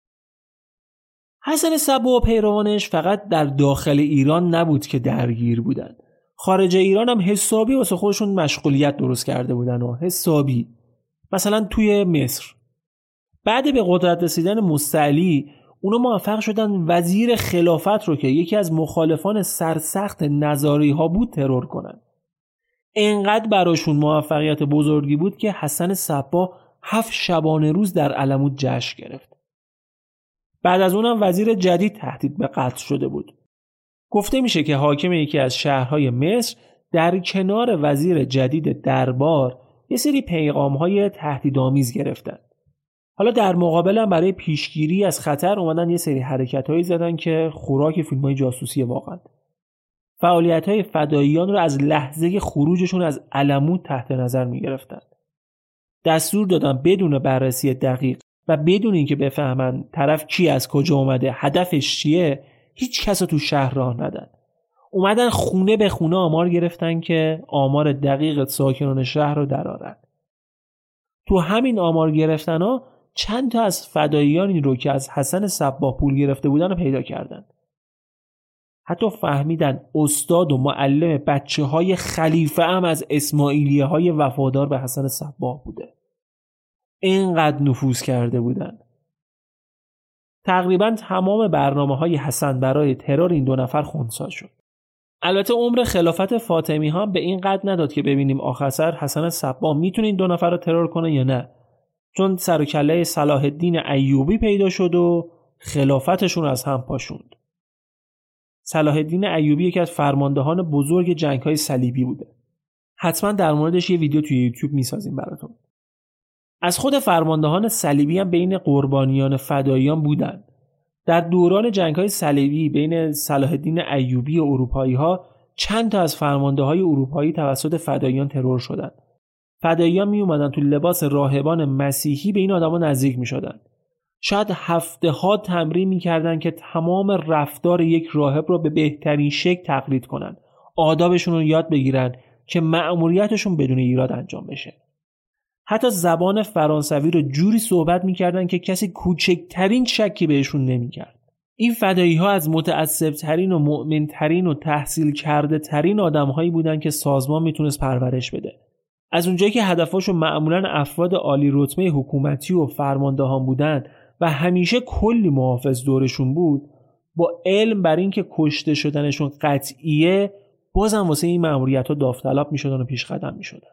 حسن صباح و پیروانش فقط در داخل ایران نبود که درگیر بودن. خارج ایران هم حسابی واسه خودشون مشغولیت درست کرده بودن و حسابی. مثلا توی مصر بعد به قدرت رسیدن مستعلی اونا موفق شدن وزیر خلافت رو که یکی از مخالفان سرسخت نظاری ها بود ترور کنن. اینقدر براشون موفقیت بزرگی بود که حسن صباح هفت شبانه روز در علموت جشن گرفت. بعد از اونم وزیر جدید تهدید به قتل شده بود. گفته میشه که حاکم یکی از شهرهای مصر در کنار وزیر جدید دربار یه سری پیغام‌های تهدیدآمیز گرفتن. حالا در مقابل هم برای پیشگیری از خطر اومدن یه سری حرکت‌هایی زدن که خوراک فیلم‌های جاسوسی واقعا. فعالیت‌های فداییان رو از لحظه خروجشون از علموت تحت نظر می‌گرفتن. دستور دادن بدون بررسی دقیق و بدون اینکه بفهمن طرف کی از کجا اومده، هدفش چیه، هیچ کس رو تو شهر راه ندن. اومدن خونه به خونه آمار گرفتن که آمار دقیق ساکنان شهر رو درآورن. تو همین آمار گرفتنا چند تا از فداییانی رو که از حسن صباح پول گرفته بودن رو پیدا کردن. حتی فهمیدن استاد و معلم بچه های خلیفه هم از اسماعیلیه های وفادار به حسن صباح بوده. اینقدر نفوذ کرده بودن. تقریبا تمام برنامه های حسن برای ترور این دو نفر خنثی شد. البته عمر خلافت فاطمی هم به این قد نداد که ببینیم آخر سر حسن صباح میتونه این دو نفر رو ترور کنه یا نه، چون سر و کله صلاح الدین ایوبی پیدا شد و خلافتشون از هم پاشوند. صلاح الدین ایوبی یکی از فرماندهان بزرگ جنگ‌های صلیبی بوده. حتما در موردش یه ویدیو توی یوتیوب میسازیم براتون. از خود فرماندهان صلیبی هم بین قربانیان فداییان بودن. در دوران جنگ‌های صلیبی بین صلاح الدین ایوبی و اروپایی‌ها چند تا از فرمانده‌های اروپایی توسط فداییان ترور شدند. فداییان می اومدن تو لباس راهبان مسیحی به این آدما نزدیک می‌شدن. شاید هفته‌ها تمرین می‌کردن که تمام رفتار یک راهب رو به بهترین شکل تقلید کنن. آدابشون رو یاد بگیرن که مأموریتشون بدون ایراد انجام بشه. حتی زبان فرانسوی رو جوری صحبت می‌کردن که کسی کوچکترین شکی بهشون نمی‌کرد. این فدایی ها از متعصب ترین و مؤمن ترین و تحصیل کرده ترین آدم هایی بودن که سازمان میتونست پرورش بده. از اونجایی که هدفاشو معمولاً افراد عالی رتبه حکومتی و فرماندهان بودن و همیشه کلی محافظ دورشون بود، با علم بر این که کشته شدنشون قطعیه، بازم واسه این مأموریت‌ها داوطلب میشدن و پیش قدم میشدن.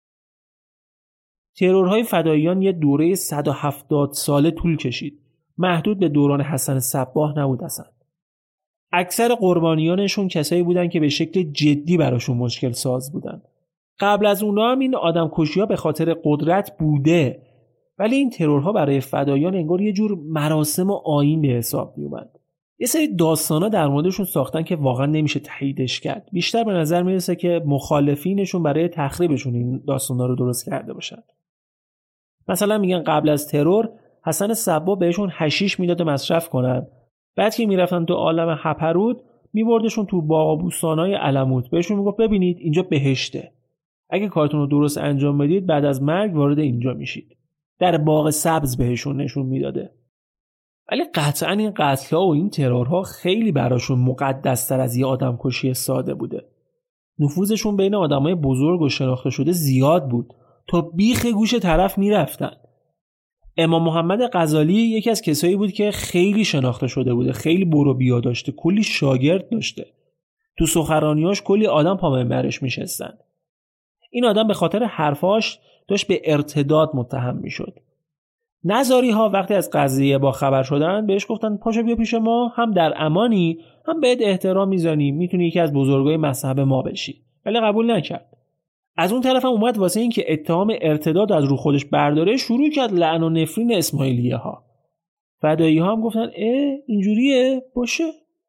ترورهای فداییان یه دوره صد و هفتاد ساله طول کشید. محدود به دوران حسن صباح نبود اصلا. اکثر قربانیانشون کسایی بودن که به شکل جدی براشون مشکل ساز بودن. قبل از اونا هم این آدم کشی‌ها به خاطر قدرت بوده، ولی این ترورها برای فداییان انگار یه جور مراسم و آیین به حساب می اومد. یه سری داستانا در موردشون ساختن که واقعا نمیشه تاییدش کرد. بیشتر به نظر میرسه که مخالفینشون برای تخریبشون این داستانا رو درست کرده باشن. مثلا میگن قبل از ترور حسن صباح بهشون حشیش میداد مصرف کنن، بعد که میرفتن تو عالم هپرود میبردشون تو باغ و بوستانای علموت، بهشون میگفت ببینید اینجا بهشته، اگه کارتون رو درست انجام بدید بعد از مرگ وارد اینجا میشید. در باغ سبز بهشون نشون میداده. ولی قطعا این قتل‌ها و این ترورها خیلی براشون مقدس‌تر از یه آدمکشی ساده بوده. نفوذشون بین آدمای بزرگ و شناخته شده زیاد بود، تا بیخ گوش طرف میرفتن. امام محمد غزالی یکی از کسایی بود که خیلی شناخته شده بوده، خیلی برو بیا داشته، کلی شاگرد داشته. تو سخنرانیاش کلی آدم پا منبرش میشستن. این آدم به خاطر حرفاش داشت به ارتداد متهم میشد. نظاری ها وقتی از قضیه با خبر شدن بهش گفتن پاشو بیا پیش ما، هم در امانی هم بهت احترام میذاریم، میتونی یکی از بزرگای مذهب ما بشی. ولی قبول نکرد. از اون طرف هم اومد واسه این که اتهام ارتداد از رو خودش برداره شروع کرد لعن و نفرین اسماعیلیه ها. فدایی ها هم گفتن اه اینجوریه باشه.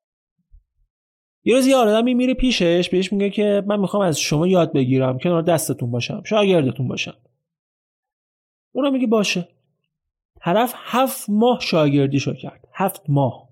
یه روز یه آدمی میره پیشش بهش میگه که من میخوام از شما یاد بگیرم، کنار دستتون باشم، شاگردتون باشم. اونم میگه باشه. طرف هفت ماه شاگردیشو کرد. هفت ماه.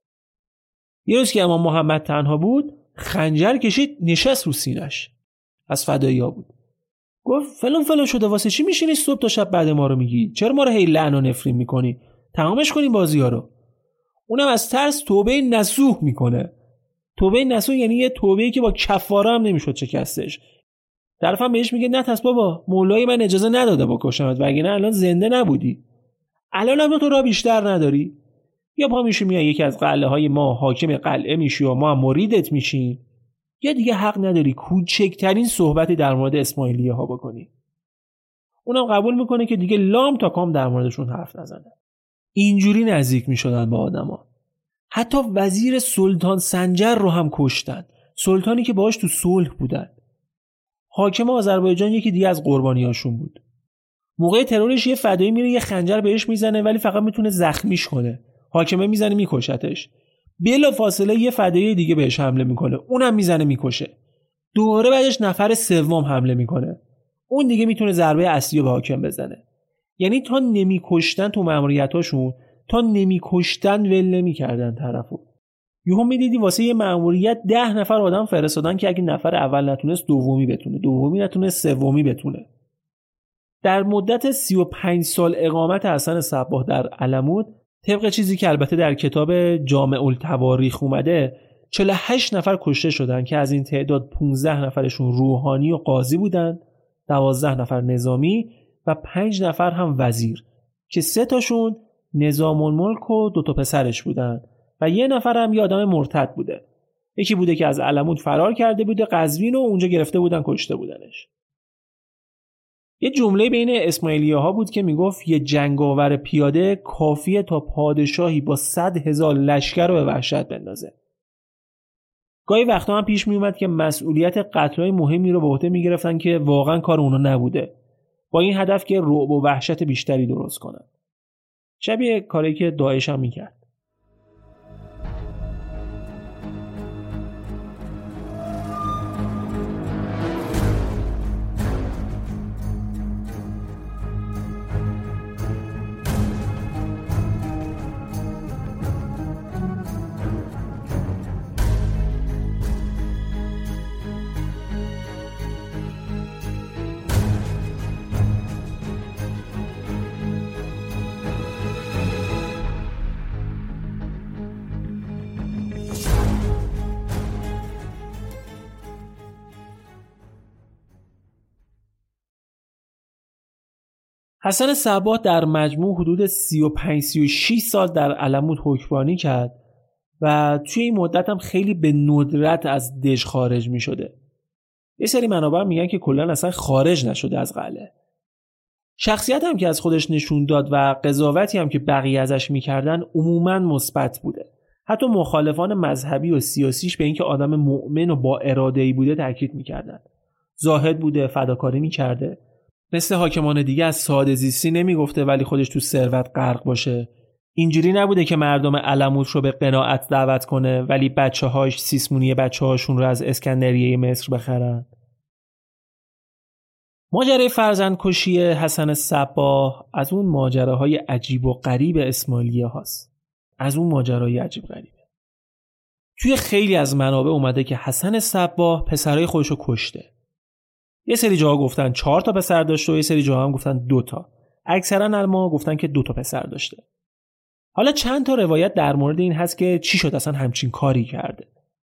یه روز که امام محمد تنها بود خنجر کشید نشست رو سینش. از فدایی‌ها بود. گفت فلان فلان شده واسه چی میشینی صبح تا شب بعد ما رو میگی؟ چرا ما رو هی لعن و نفرین میکنی؟ تمامش کنیم بازی‌ها رو. اونم از ترس توبه نصوح میکنه. توبه نصوح یعنی یه توبه‌ای که با کفاره هم نمیشد شکستش. طرفم بهش میگه نه تاس بابا، مولای من اجازه نداده بکشمت، وگرنه الان زنده نبودی. الان هم تو راه بیشتر نداری. یا پا میشی میای یکی از قلعه های ما حاکم قلعه میشی و ما هم مریدت میشیم، یا دیگه حق نداری کوچکترین صحبتی در مورد اسماعیلیه ها بکنی. اونم قبول میکنه که دیگه لام تا کام در موردشون حرف نزنه. اینجوری نزدیک میشدن به آدما. حتی وزیر سلطان سنجر رو هم کشتن، سلطانی که باهاش تو صلح بودن. حاکم آذربایجان یکی دیگه از قربانیاشون بود. موقع ترورش یه فدایی میره یه خنجر بهش میزنه ولی فقط میتونه زخمیش کنه. حاکمه میزنه میکشتش. بلا فاصله یه فدایی دیگه بهش حمله میکنه، اونم میزنه میکشه. دوباره بعدش نفر سوم حمله میکنه، اون دیگه میتونه ضربه اصلی رو به حاکم بزنه. یعنی تا نمیکشتن تو مأموریتاشون، تا نمیکشتن ول نمیکردن طرفو. یهو میدیدی واسه یه مأموریت ده نفر آدم فرستادن که اگه نفر اول نتونست دومی بتونه، دومی نتونست سومی بتونه. در مدت سی و پنج سال اقامت حسن صباح در علموت، طبق چیزی که البته در کتاب جامع التواریخ اومده، چهل و هشت نفر کشته شدن که از این تعداد پانزده نفرشون روحانی و قاضی بودن، دوازده نفر نظامی و پنج نفر هم وزیر که سه تاشون نظام الملک و دو تا پسرش بودن و یه نفر هم یه آدم مرتد بوده. یکی بوده که از علموت فرار کرده بوده قزوین و اونجا گرفته بودن کشته بودنش. یه جمله بین اسماعیلیه ها بود که میگفت یه جنگاور پیاده کافیه تا پادشاهی با صد هزار لشکر رو به وحشت بندازه. گاهی وقتا هم پیش می اومد که مسئولیت قتل‌های مهمی رو به عهده میگرفتن که واقعا کار اونا نبوده، با این هدف که رعب و وحشت بیشتری درست کنن. شبیه کاری که داعش هم میکرد. حسن صباح در مجموع حدود سی و پنج سی و شش سال در علموت حکمرانی کرد و توی این مدت هم خیلی به ندرت از دژ خارج می شده. یه سری منابع میگن که کلاً اصلا خارج نشده از قلعه. شخصیت هم که از خودش نشون داد و قضاوتی هم که بقیه ازش میکردن عموماً مثبت بوده. حتی مخالفان مذهبی و سیاسیش به اینکه آدم مؤمن و با اراده‌ای بوده تاکید میکردن. زاهد بوده، فداکاری میکرده. مثل حاکمان دیگه از ساده زیستی نمیگفته ولی خودش تو ثروت غرق باشه. اینجوری نبوده که مردم علموت رو به قناعت دعوت کنه ولی بچه‌هاش سیسمونی بچه‌هاشون رو از اسکندریه مصر بخرن. ماجرای فرزندکشی حسن صباح از اون ماجراهای عجیب و غریب اسماعیلیه هاست. از اون ماجرای عجیب غریبه. توی خیلی از منابع اومده که حسن صباح پسرای خودشو کشته. یه سری جاها گفتن چهار تا پسر داشته و یه سری جاها هم گفتن دو تا. اکثرا علما گفتن که دو تا پسر داشته. حالا چند تا روایت در مورد این هست که چی شد اصلا همچین کاری کرده.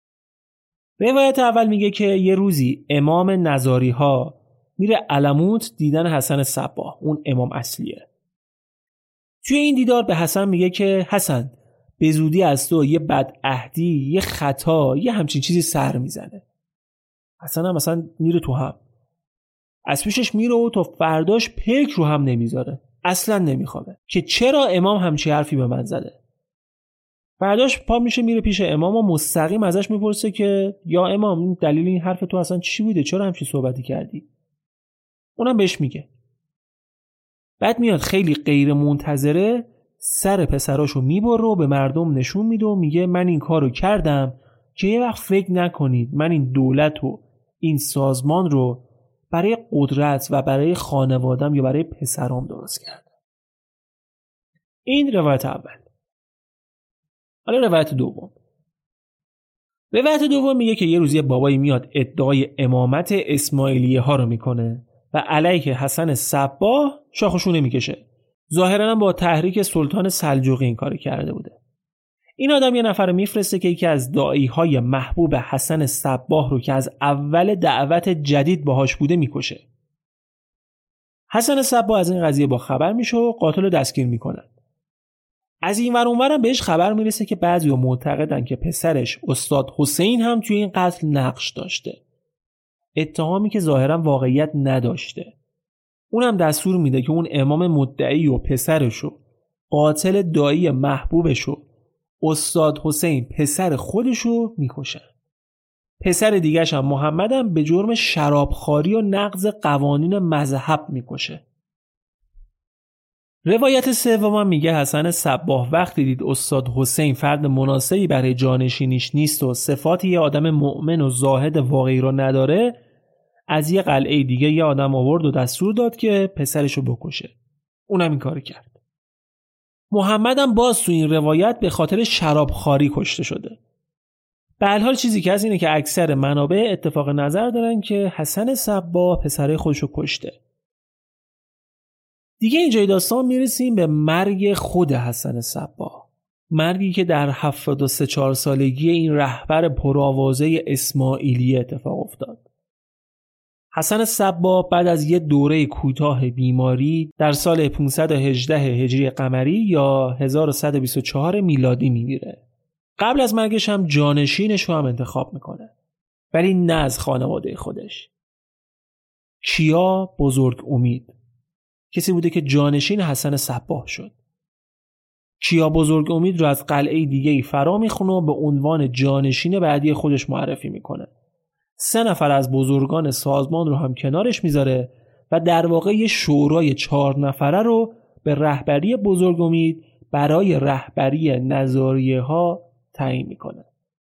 روایت اول میگه که یه روزی امام نزاری ها میره علموت دیدن حسن صباح، اون امام اصلیه. توی این دیدار به حسن میگه که حسن به زودی از تو یه بدعهدی، یه خطا، یه همچین چیزی سر میزنه. حسن هم مثلا میره تو هم. از پیشش میره و تا فرداش پلک رو هم نمیذاره. اصلا نمیخوابه که چرا امام همچی حرفی به من زده. فرداش پا میشه میره پیش امام و مستقیم ازش میپرسه که یا امام دلیل این حرف تو اصلا چی بوده؟ چرا همچی صحبتی کردی؟ اونم بهش میگه. بعد میاد خیلی غیر منتظره سر پسراشو میبره و به مردم نشون میده و میگه من این کارو کردم که یه وقت فکر نکنید من این دولت و این سازمان رو برای قدرت و برای خانوادم یا برای پسرام درست کردم. این روایت اول. حالا روایت دوم. روایت دوم میگه که یه روزی بابایی میاد ادعای امامت اسماعیلیه ها رو میکنه و علیه حسن صباح شاخشونه میکشه. ظاهراً با تحریک سلطان سلجوقی این کار کرده بوده. این آدم یه نفر میفرسته که یکی از داعی‌های محبوب حسن صباح رو که از اول دعوت جدید باهاش بوده میکشه. حسن صباح از این قضیه با خبر میشه و قاتل رو دستگیر میکنن. از این ور اون ورم بهش خبر میرسه که بعضیا معتقدن که پسرش استاد حسین هم توی این قتل نقش داشته. اتهامی که ظاهرا واقعیت نداشته. اونم دستور میده که اون امام مدعی و پسرشو، قاتل دایی محبوبشو، استاد حسین پسر خودشو میکشن. پسر دیگه‌ش هم محمدم به جرم شرابخواری و نقض قوانین مذهب میکشه. روایت سوم میگه حسن صباح وقتی دید استاد حسین فرد مناسبی برای جانشینیش نیست و صفات یه آدم مؤمن و زاهد واقعی رو نداره، از یه قلعه دیگه یه آدم آورد و دستور داد که پسرشو بکشه. اونم این کار کرد. محمد هم باز تو این روایت به خاطر شرابخواری کشته شده. به هر حال چیزی که از اینه که اکثر منابع اتفاق نظر دارن که حسن صباح پسر خودشو کشته. دیگه اینجای داستان میرسیم به مرگ خود حسن صباح. مرگی که در هفتاد و سه چهار سالگی این رهبر پرآوازه اسماعیلیه اتفاق افتاد. حسن صباح بعد از یه دوره کوتاه بیماری در سال پانصد و هجده هجری قمری یا هزار و صد و بیست و چهار میلادی میمیره. قبل از مرگش هم جانشینش رو هم انتخاب میکنه. ولی نه از خانواده خودش. کیا بزرگ امید کسی بوده که جانشین حسن صباح شد. کیا بزرگ امید رو از قلعه دیگه‌ای فرا میخونه و به عنوان جانشین بعدی خودش معرفی میکنه. سه نفر از بزرگان سازمان رو هم کنارش میذاره و در واقع یه شورای چهار نفره رو به رهبری بزرگ امید برای رهبری نظاریه ها تعیین میکنه.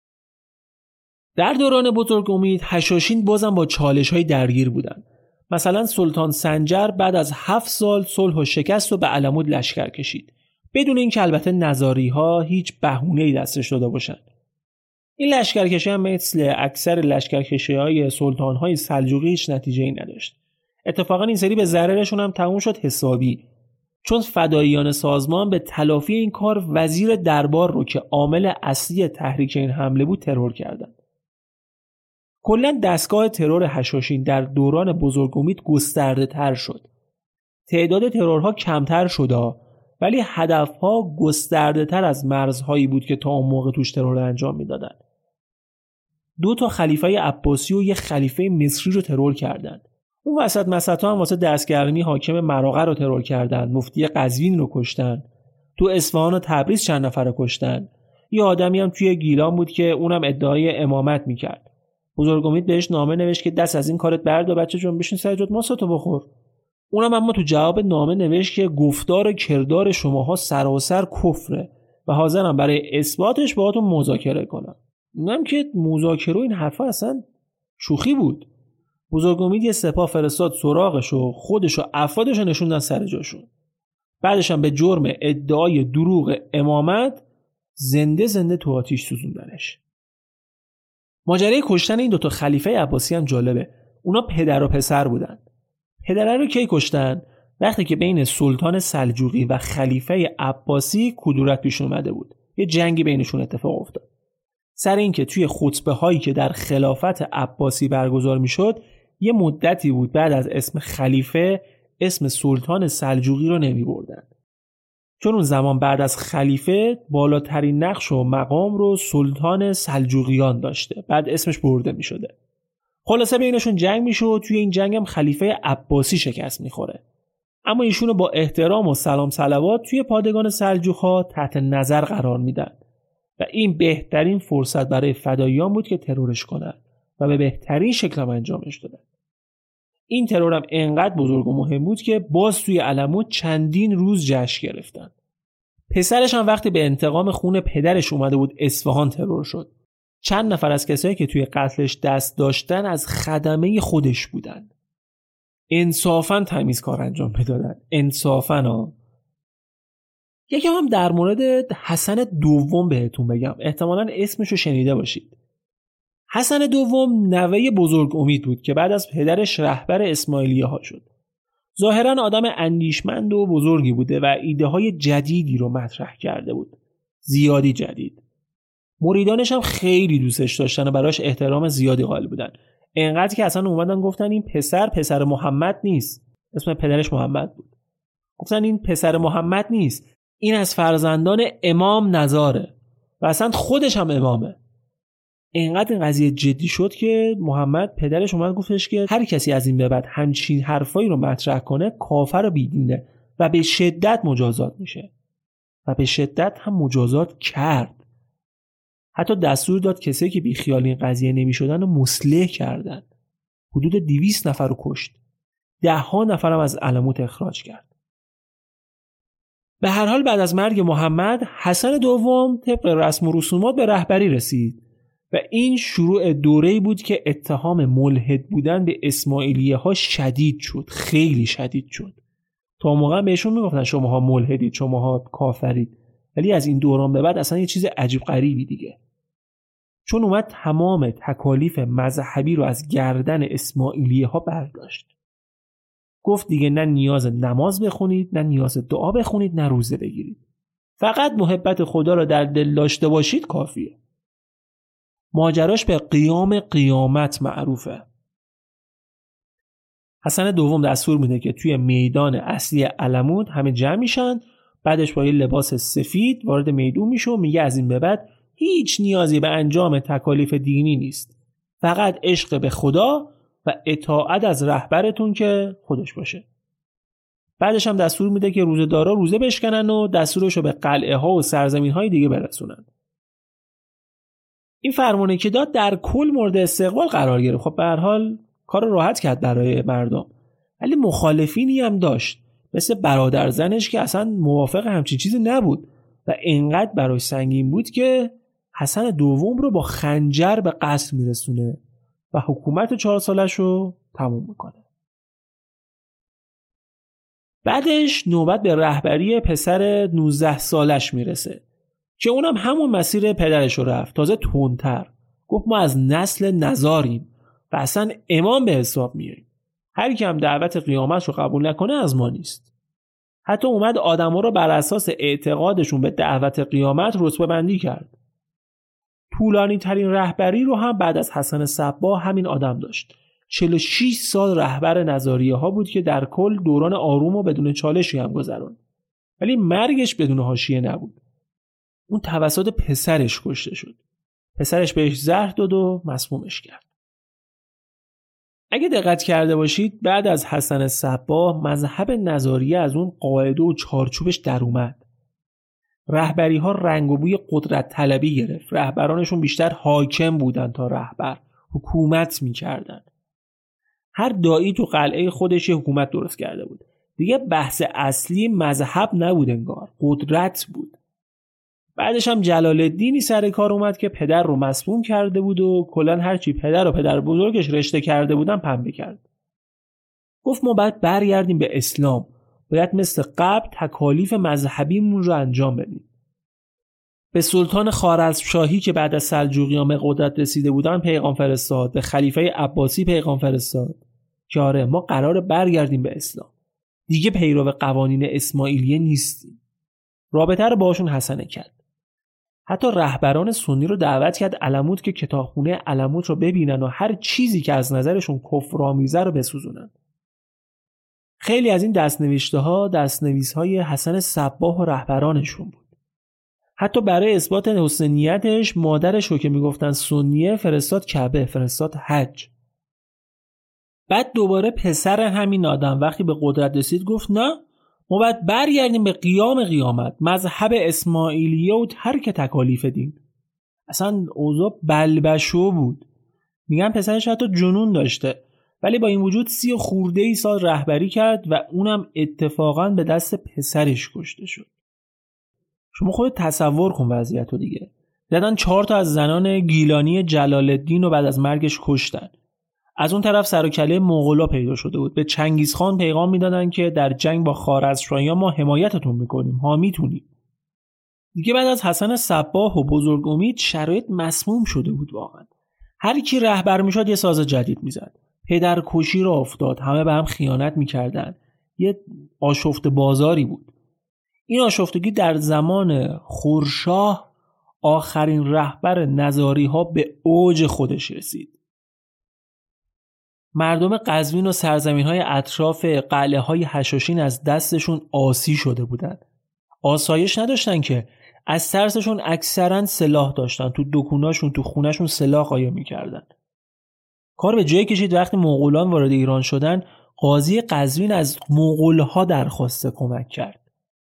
در دوران بزرگ امید حشاشین بازم با چالش های درگیر بودن. مثلا سلطان سنجر بعد از هفت سال صلح و شکست و به علمود لشکر کشید، بدون اینکه البته نظاری ها هیچ بهونه‌ای دستش داده باشن. این لشکرکشی هم مثل اکثر لشکرکشی‌های سلطان‌های سلجوقی هیچ نتیجه‌ای نداشت. اتفاقا این سری به ضررشون هم تموم شد حسابی، چون فداییان سازمان به تلافی این کار وزیر دربار رو که عامل اصلی تحریک این حمله بود ترور کردند. کلاً دستگاه ترور حشاشین در دوران بزرگ امید گسترده تر شد. تعداد ترورها کمتر شده، ولی هدفها گسترده تر از مرزهایی بود که تا اون موقع توش ترور انجام میدادن. دو تا خلیفه عباسی و یه خلیفه مصری رو ترور کردن. اون وسط مسطا هم واسه دستگرمی حاکم مراغه رو ترور کردن، مفتی قزوین رو کشتن، تو اصفهان و تبریز چند نفر رو کشتن. یه آدمی هم توی گیلان بود که اونم ادعای امامت میکرد. بزرگ امید بهش نامه نوشت که دست از این کارت بردا بچه جون، بشین سر جات ماستو بخور. اونم اما تو جواب نامه نوشت که گفتار و کردار شماها سراسر کفره و حاضرم برای اثباتش باهاتون مذاکره کنم. اونم که مذاکره این حرفا اصلا شوخی بود. بزرگ امید یه سپاه فرستاد سراغش و خودش و افرادش رو نشوندن سر جاشون. بعدش هم به جرم ادعای دروغ امامت زنده زنده تو آتیش سوزوندنش. ماجرای کشتن این دوتا خلیفه عباسی هم جالبه. اونا پدر و پسر بودن. پدره رو کی کشتن؟ وقتی که بین سلطان سلجوقی و خلیفه عباسی کدورت پیش اومده بود. یه جنگی بینشون اتفاق افتاد. سر این که توی خطبه هایی که در خلافت عباسی برگزار میشد، یه مدتی بود بعد از اسم خلیفه اسم سلطان سلجوقی رو نمی بردن. چون اون زمان بعد از خلیفه بالاترین نقش و مقام رو سلطان سلجوقیان داشته، بعد اسمش برده می شده. خلاصه بینشون جنگ می شد. توی این جنگ هم خلیفه عباسی شکست می خوره. اما ایشونو با احترام و سلام صلوات توی پادگان سلجوق‌ها تحت نظر قرار میدن و این بهترین فرصت برای فداییان بود که ترورش کنن و به بهترین شکل هم انجامش دادن. این ترور هم انقدر بزرگ و مهم بود که باز توی علموت چندین روز جشن گرفتن. پسرش هم وقتی به انتقام خون پدرش اومده بود اصفهان ترور شد. چند نفر از کسایی که توی قتلش دست داشتن از خدمه خودش بودن. انصافاً تمیز کار انجام میدادن. انصافاً ها. یکم هم در مورد حسن دوم بهتون بگم. احتمالاً اسمشو شنیده باشید. حسن دوم نوه بزرگ امید بود که بعد از پدرش رهبر اسماعیلیه ها شد. ظاهراً آدم اندیشمند و بزرگی بوده و ایده های جدیدی رو مطرح کرده بود. زیادی جدید. مریدانش هم خیلی دوستش داشتن و براش احترام زیادی قائل بودن. اینقدر که اصلا اومدن گفتن این پسر پسر محمد نیست. اسم پدرش محمد بود. گفتن این پسر محمد نیست. این از فرزندان امام نزاره و اصلا خودش هم امامه. اینقدر این قضیه جدی شد که محمد پدرش اومد گفتش که هر کسی از این به بعد همچین حرفایی رو مطرح کنه کافر و بیدینه و به شدت مجازات میشه. و به شدت هم مجازات کرد. حتی دستور داد کسایی که بی خیال این قضیه نمی شدن رو مسلح کردن. حدود دویست نفر رو کشت. ده ها نفر هم از علموت اخراج کرد. به هر حال بعد از مرگ محمد، حسن دوم طبق رسم و رسومات به رهبری رسید و این شروع دوره‌ای بود که اتهام ملحد بودن به اسماعیلیه ها شدید شد. خیلی شدید شد. تا موقع بهشون میگفتن شماها ملحدید، شماها کافرید. ولی از این دوران به بعد اصلا یه چیز عجیب غریبی دیگه. چون اومد تمام تکالیف مذهبی رو از گردن اسماعیلیه ها برداشت. گفت دیگه نه نیاز نماز بخونید، نه نیاز دعا بخونید، نه روزه بگیرید. فقط محبت خدا رو در دل داشته باشید کافیه. ماجراش به قیام قیامت معروفه. حسن دوم دستور میده که توی میدان اصلی علمود همه جمع میشن. بعدش با یه لباس سفید وارد میدون میشه و میگه از این به بعد هیچ نیازی به انجام تکالیف دینی نیست. فقط عشق به خدا و اطاعت از رهبرتون که خودش باشه. بعدش هم دستور میده که روزه‌دارا روزه بشکنن و دستورشو به قلعه ها و سرزمین های دیگه برسونن. این فرمانی که داد در کل مورد استقبال قرار گرفت. خب به هر حال کار راحت کرد برای مردم. ولی مخالفینی هم داشت. مثل برادر زنش که اصلا موافق همچین چیزی نبود و اینقدر برای سنگین بود که حسن دوم رو با خنجر به قصر میرسونه و حکومت چهار سالش رو تموم میکنه. بعدش نوبت به رهبری پسر نوزده سالش میرسه که اونم همون مسیر پدرش رو رفت، تازه تندتر. گفت ما از نسل نزاریم و اصلا امام به حساب میاییم. هر کی هم دعوت قیامت رو قبول نکنه از ما نیست. حتی اومد آدما رو بر اساس اعتقادشون به دعوت قیامت رتبه بندی کرد. طولانی ترین رهبری رو هم بعد از حسن صباح همین آدم داشت. چهل و شش سال رهبر نظاریه ها بود که در کل دوران آروم و بدون چالشی هم گذروند. ولی مرگش بدون حاشیه نبود. اون توسط پسرش کشته شد. پسرش بهش زهر داد و مسمومش کرد. اگه دقت کرده باشید بعد از حسن صباح مذهب نظاریه از اون قاعده و چارچوبش در اومد. رهبری ها رنگ و بوی قدرت طلبی گرفت. رهبرانشون بیشتر حاکم بودن تا رهبر. حکومت میکردن. هر دایی تو قلعه خودش یه حکومت درست کرده بود. دیگه بحث اصلی مذهب نبود انگار. قدرت بود. بعدش هم جلال الدینی سر کار اومد که پدر رو مسموم کرده بود و کلان هرچی پدر و پدر بزرگش رشته کرده بودن پنبه کرد. گفت ما باید برگردیم به اسلام. باید مثل قبل تکالیف مذهبیمون رو انجام بدیم. به سلطان خوارزمشاهی که بعد از سلجوقیان به قدرت رسیده بودن پیغام فرستاد. به خلیفه عباسی پیغام فرستاد که آره ما قراره برگردیم به اسلام. دیگه پیرو قوانین اسماعیلیه نیستیم. رابطه رو باشون حسنه کرد. حتی رهبران سنی رو دعوت کرد علموت که کتابخونه علموت رو ببینن و هر چیزی که از نظرشون کفرآمیزه رو بسوزونن. خیلی از این دستنوشته ها دستنویس های حسن صباح و رهبرانشون بود. حتی برای اثبات حسن نیتش مادرش رو که میگفتن سنیه فرستاد کعبه، فرستاد حج. بعد دوباره پسر همین آدم وقتی به قدرت رسید گفت نه ما باید برگردیم به قیام قیامت، مذهب اسماعیلیه و ترک تکالیف دین. اصلا اوضاع بلبشو بود. میگن پسرش حتی جنون داشته، ولی با این وجود سی خورده ای سال رهبری کرد و اونم اتفاقاً به دست پسرش کشته شد. شما خودت تصور کن وضعیتو دیگه. زدن چهار تا از زنان گیلانی جلال الدین رو بعد از مرگش کشتن. از اون طرف سر و کله مغولا پیدا شده بود. به چنگیزخان پیغام میدادن که در جنگ با خوارزمشاهیان ما حمایتتون میکنیم، حامیتونیم. دیگه بعد از حسن صباح و بزرگ امید شرایط مسموم شده بود واقعا. هر کی رهبر میشد یه ساز جدید میزد. پدر کشی را افتاد، همه به هم خیانت میکردن. یه آشفت بازاری بود. این آشفتگی در زمان خورشاه آخرین رهبر نظاری ها به اوج خودش رسید. مردم قزوین و سرزمین های اطراف قلعه های حشاشین از دستشون آسی شده بودند. آسایش نداشتن که از ترسشون اکثرا سلاح داشتن. تو دکوناشون تو خونهشون سلاح قایم میکردن. کار به جای کشید وقتی مغولان وارد ایران شدن قاضی قزوین از مغولها درخواست کمک کرد.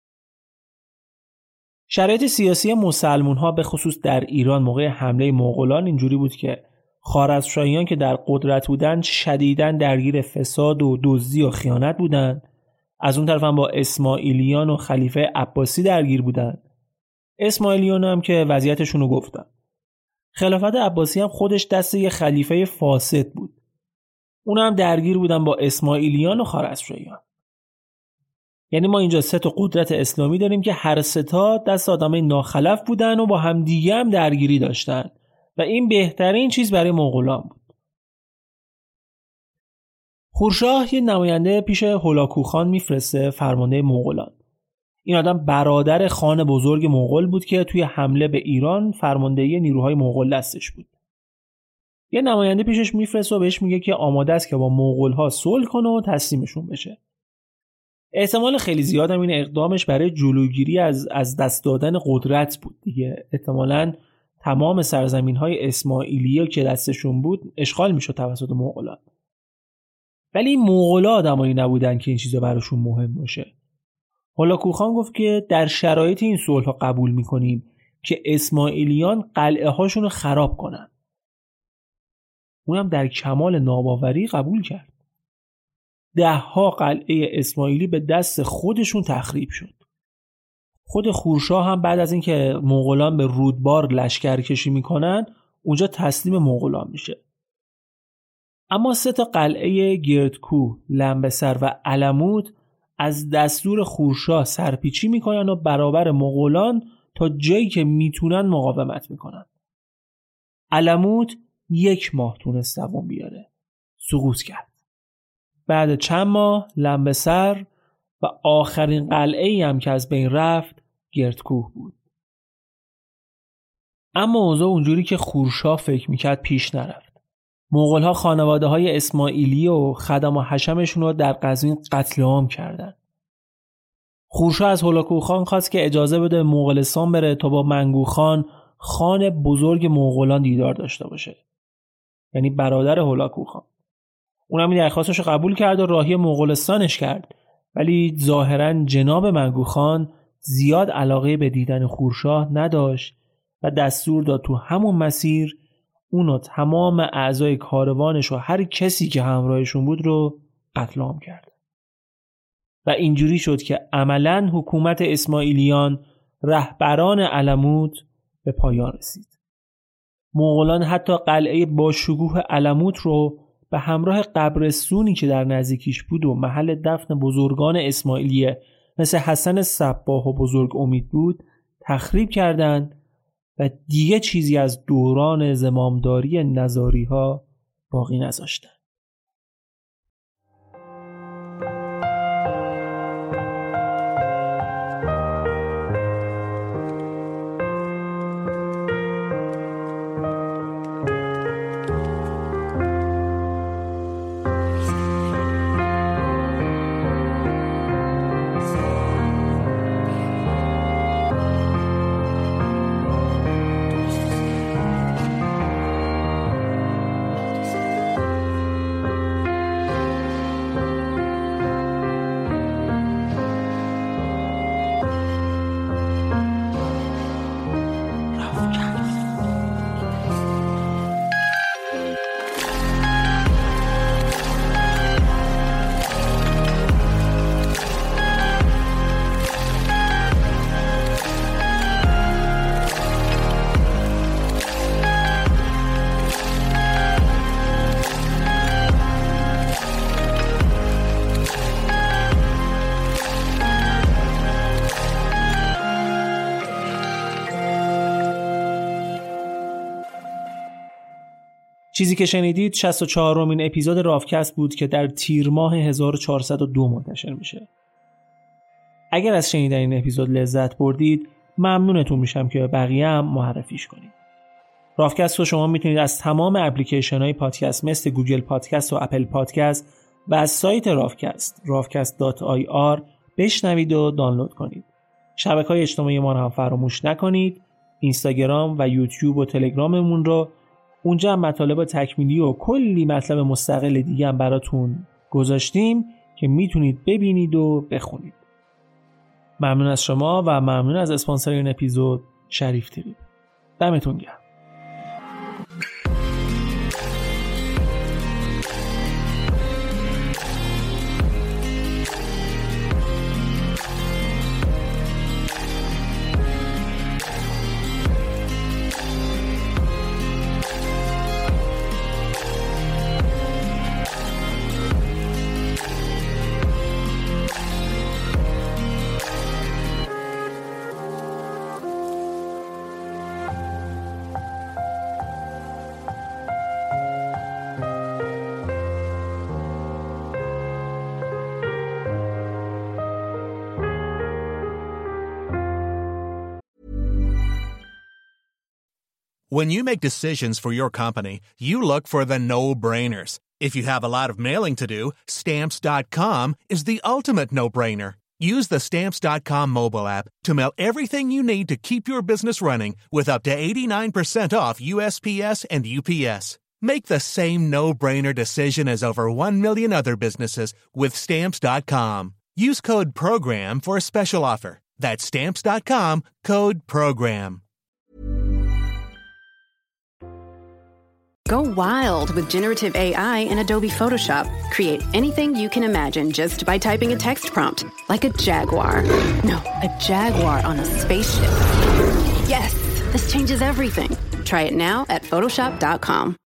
شرایط سیاسی مسلمان‌ها به خصوص در ایران موقع حمله مغولان اینجوری بود که خوارزمشاهیان که در قدرت بودن شدیداً درگیر فساد و دزدی و خیانت بودن. از اون طرف هم با اسماعیلیان و خلیفه عباسی درگیر بودن. اسماعیلیان هم که وضعیتشون رو گفتن. خلافت عباسی هم خودش دست یه خلیفه فاسد بود. اون هم درگیر بودن با اسماعیلیان و خوارزمشاهیان. یعنی ما اینجا سه تا قدرت اسلامی داریم که هر سه تا دست آدمای ناخلف بودن و با هم دیگه هم درگیری داشتن و این بهترین چیز برای مغولان بود. خورشاه یه نماینده پیش هولاکوخان میفرسته، فرمانده مغولان. این آدم برادر خان بزرگ مغول بود که توی حمله به ایران فرماندهی نیروهای مغول دستش بود. یه نماینده پیشش میفرسته و بهش میگه که آماده است که با مغول‌ها صلح کنه و تسلیمشون بشه. احتمال خیلی زیاد هم این اقدامش برای جلوگیری از از دست دادن قدرت بود دیگه. احتمالاً تمام سرزمین‌های اسماعیلیه که دستشون بود اشغال میشد توسط مغولان. ولی این مغولا آدمایی نبودن که این چیزا براشون مهم باشه. هولاکوخان گفت که در شرایط این صلح قبول میکنیم که اسماعیلیان قلعه هاشون رو خراب کنن. اونم در کمال ناباوری قبول کرد. ده ها قلعه اسماعیلی به دست خودشون تخریب شد. خود خورشاه هم بعد از اینکه مغولان به رودبار لشکرکشی میکنن اونجا تسلیم مغولان میشه. اما سه تا قلعه گردکوه، لنبه‌سر و علموت از دستور خورشاه سرپیچی میکنن و برابر مغولان تا جایی که میتونن مقاومت میکنن. علموت یک ماه تونست دوام بیاره. سقوط کرد. بعد چند ماه لنبه‌سر و آخرین قلعه‌ای هم که از بین رفت گردکوه بود. اما اوضاع اونجوری که خورشاه فکر میکرد پیش نرفت. مغول‌ها خانواده‌های اسماعیلی و خدم و حشمشون رو در قزوین قتل عام کردن. خورشاه از هولاکو خان خواست که اجازه بده مغولستان بره تا با منگو خان، خان بزرگ مغولان، دیدار داشته باشه. یعنی برادر هولاکو خان. اونم این درخواستش رو قبول کرد و راهی مغولستانش کرد. ولی ظاهراً جناب منگو خان زیاد علاقه به دیدن خورشاه نداشت و دستور داد تو همون مسیر اونو تمام اعضای کاروانش و هر کسی که همراهشون بود رو قتل عام کرد. و اینجوری شد که عملاً حکومت اسماعیلیان، رهبران علموت، به پایان رسید. مغولان حتی قلعه با شکوه علموت رو به همراه قبرستونی که در نزدیکیش بود و محل دفن بزرگان اسماعیلیه مثل حسن صباح و بزرگ امید بود تخریب کردند و دیگه چیزی از دوران زمامداری نزاری ها باقی نذاشتن. چیزی که شنیدید شصت و چهارمین اپیزود رافکست بود که در تیر ماه هزار و چهارصد و دو منتشر میشه. اگر از شنیدن این اپیزود لذت بردید ممنونتون میشم که بقیه هم معرفیش کنید. رافکست رو شما میتونید از تمام اپلیکیشن های پادکست مثل گوگل پادکست و اپل پادکست و از سایت رافکست رافکست دات آی آر بشنوید و دانلود کنید. شبکه‌های اجتماعی ما رو هم فراموش نکنید. اینستاگرام و یوتیوب و تلگراممون رو، اونجا هم مطالب تکمیلی و کلی مطلب مستقل دیگه هم براتون گذاشتیم که میتونید ببینید و بخونید. ممنون از شما و ممنون از اسپانسر این اپیزود، شریف تریپ. دمتون گرم. When you make decisions for your company, you look for the no-brainers. If you have a lot of mailing to do, Stamps dot com is the ultimate no-brainer. Use the Stamps dot com mobile app to mail everything you need to keep your business running with up to eighty-nine percent off U S P S and U P S. Make the same no-brainer decision as over one million other businesses with Stamps dot com. Use code PROGRAM for a special offer. That's Stamps dot com, code PROGRAM. Go wild with generative A I in Adobe Photoshop. Create anything you can imagine just by typing a text prompt, like a jaguar. No, a jaguar on a spaceship. Yes, this changes everything. Try it now at Photoshop dot com.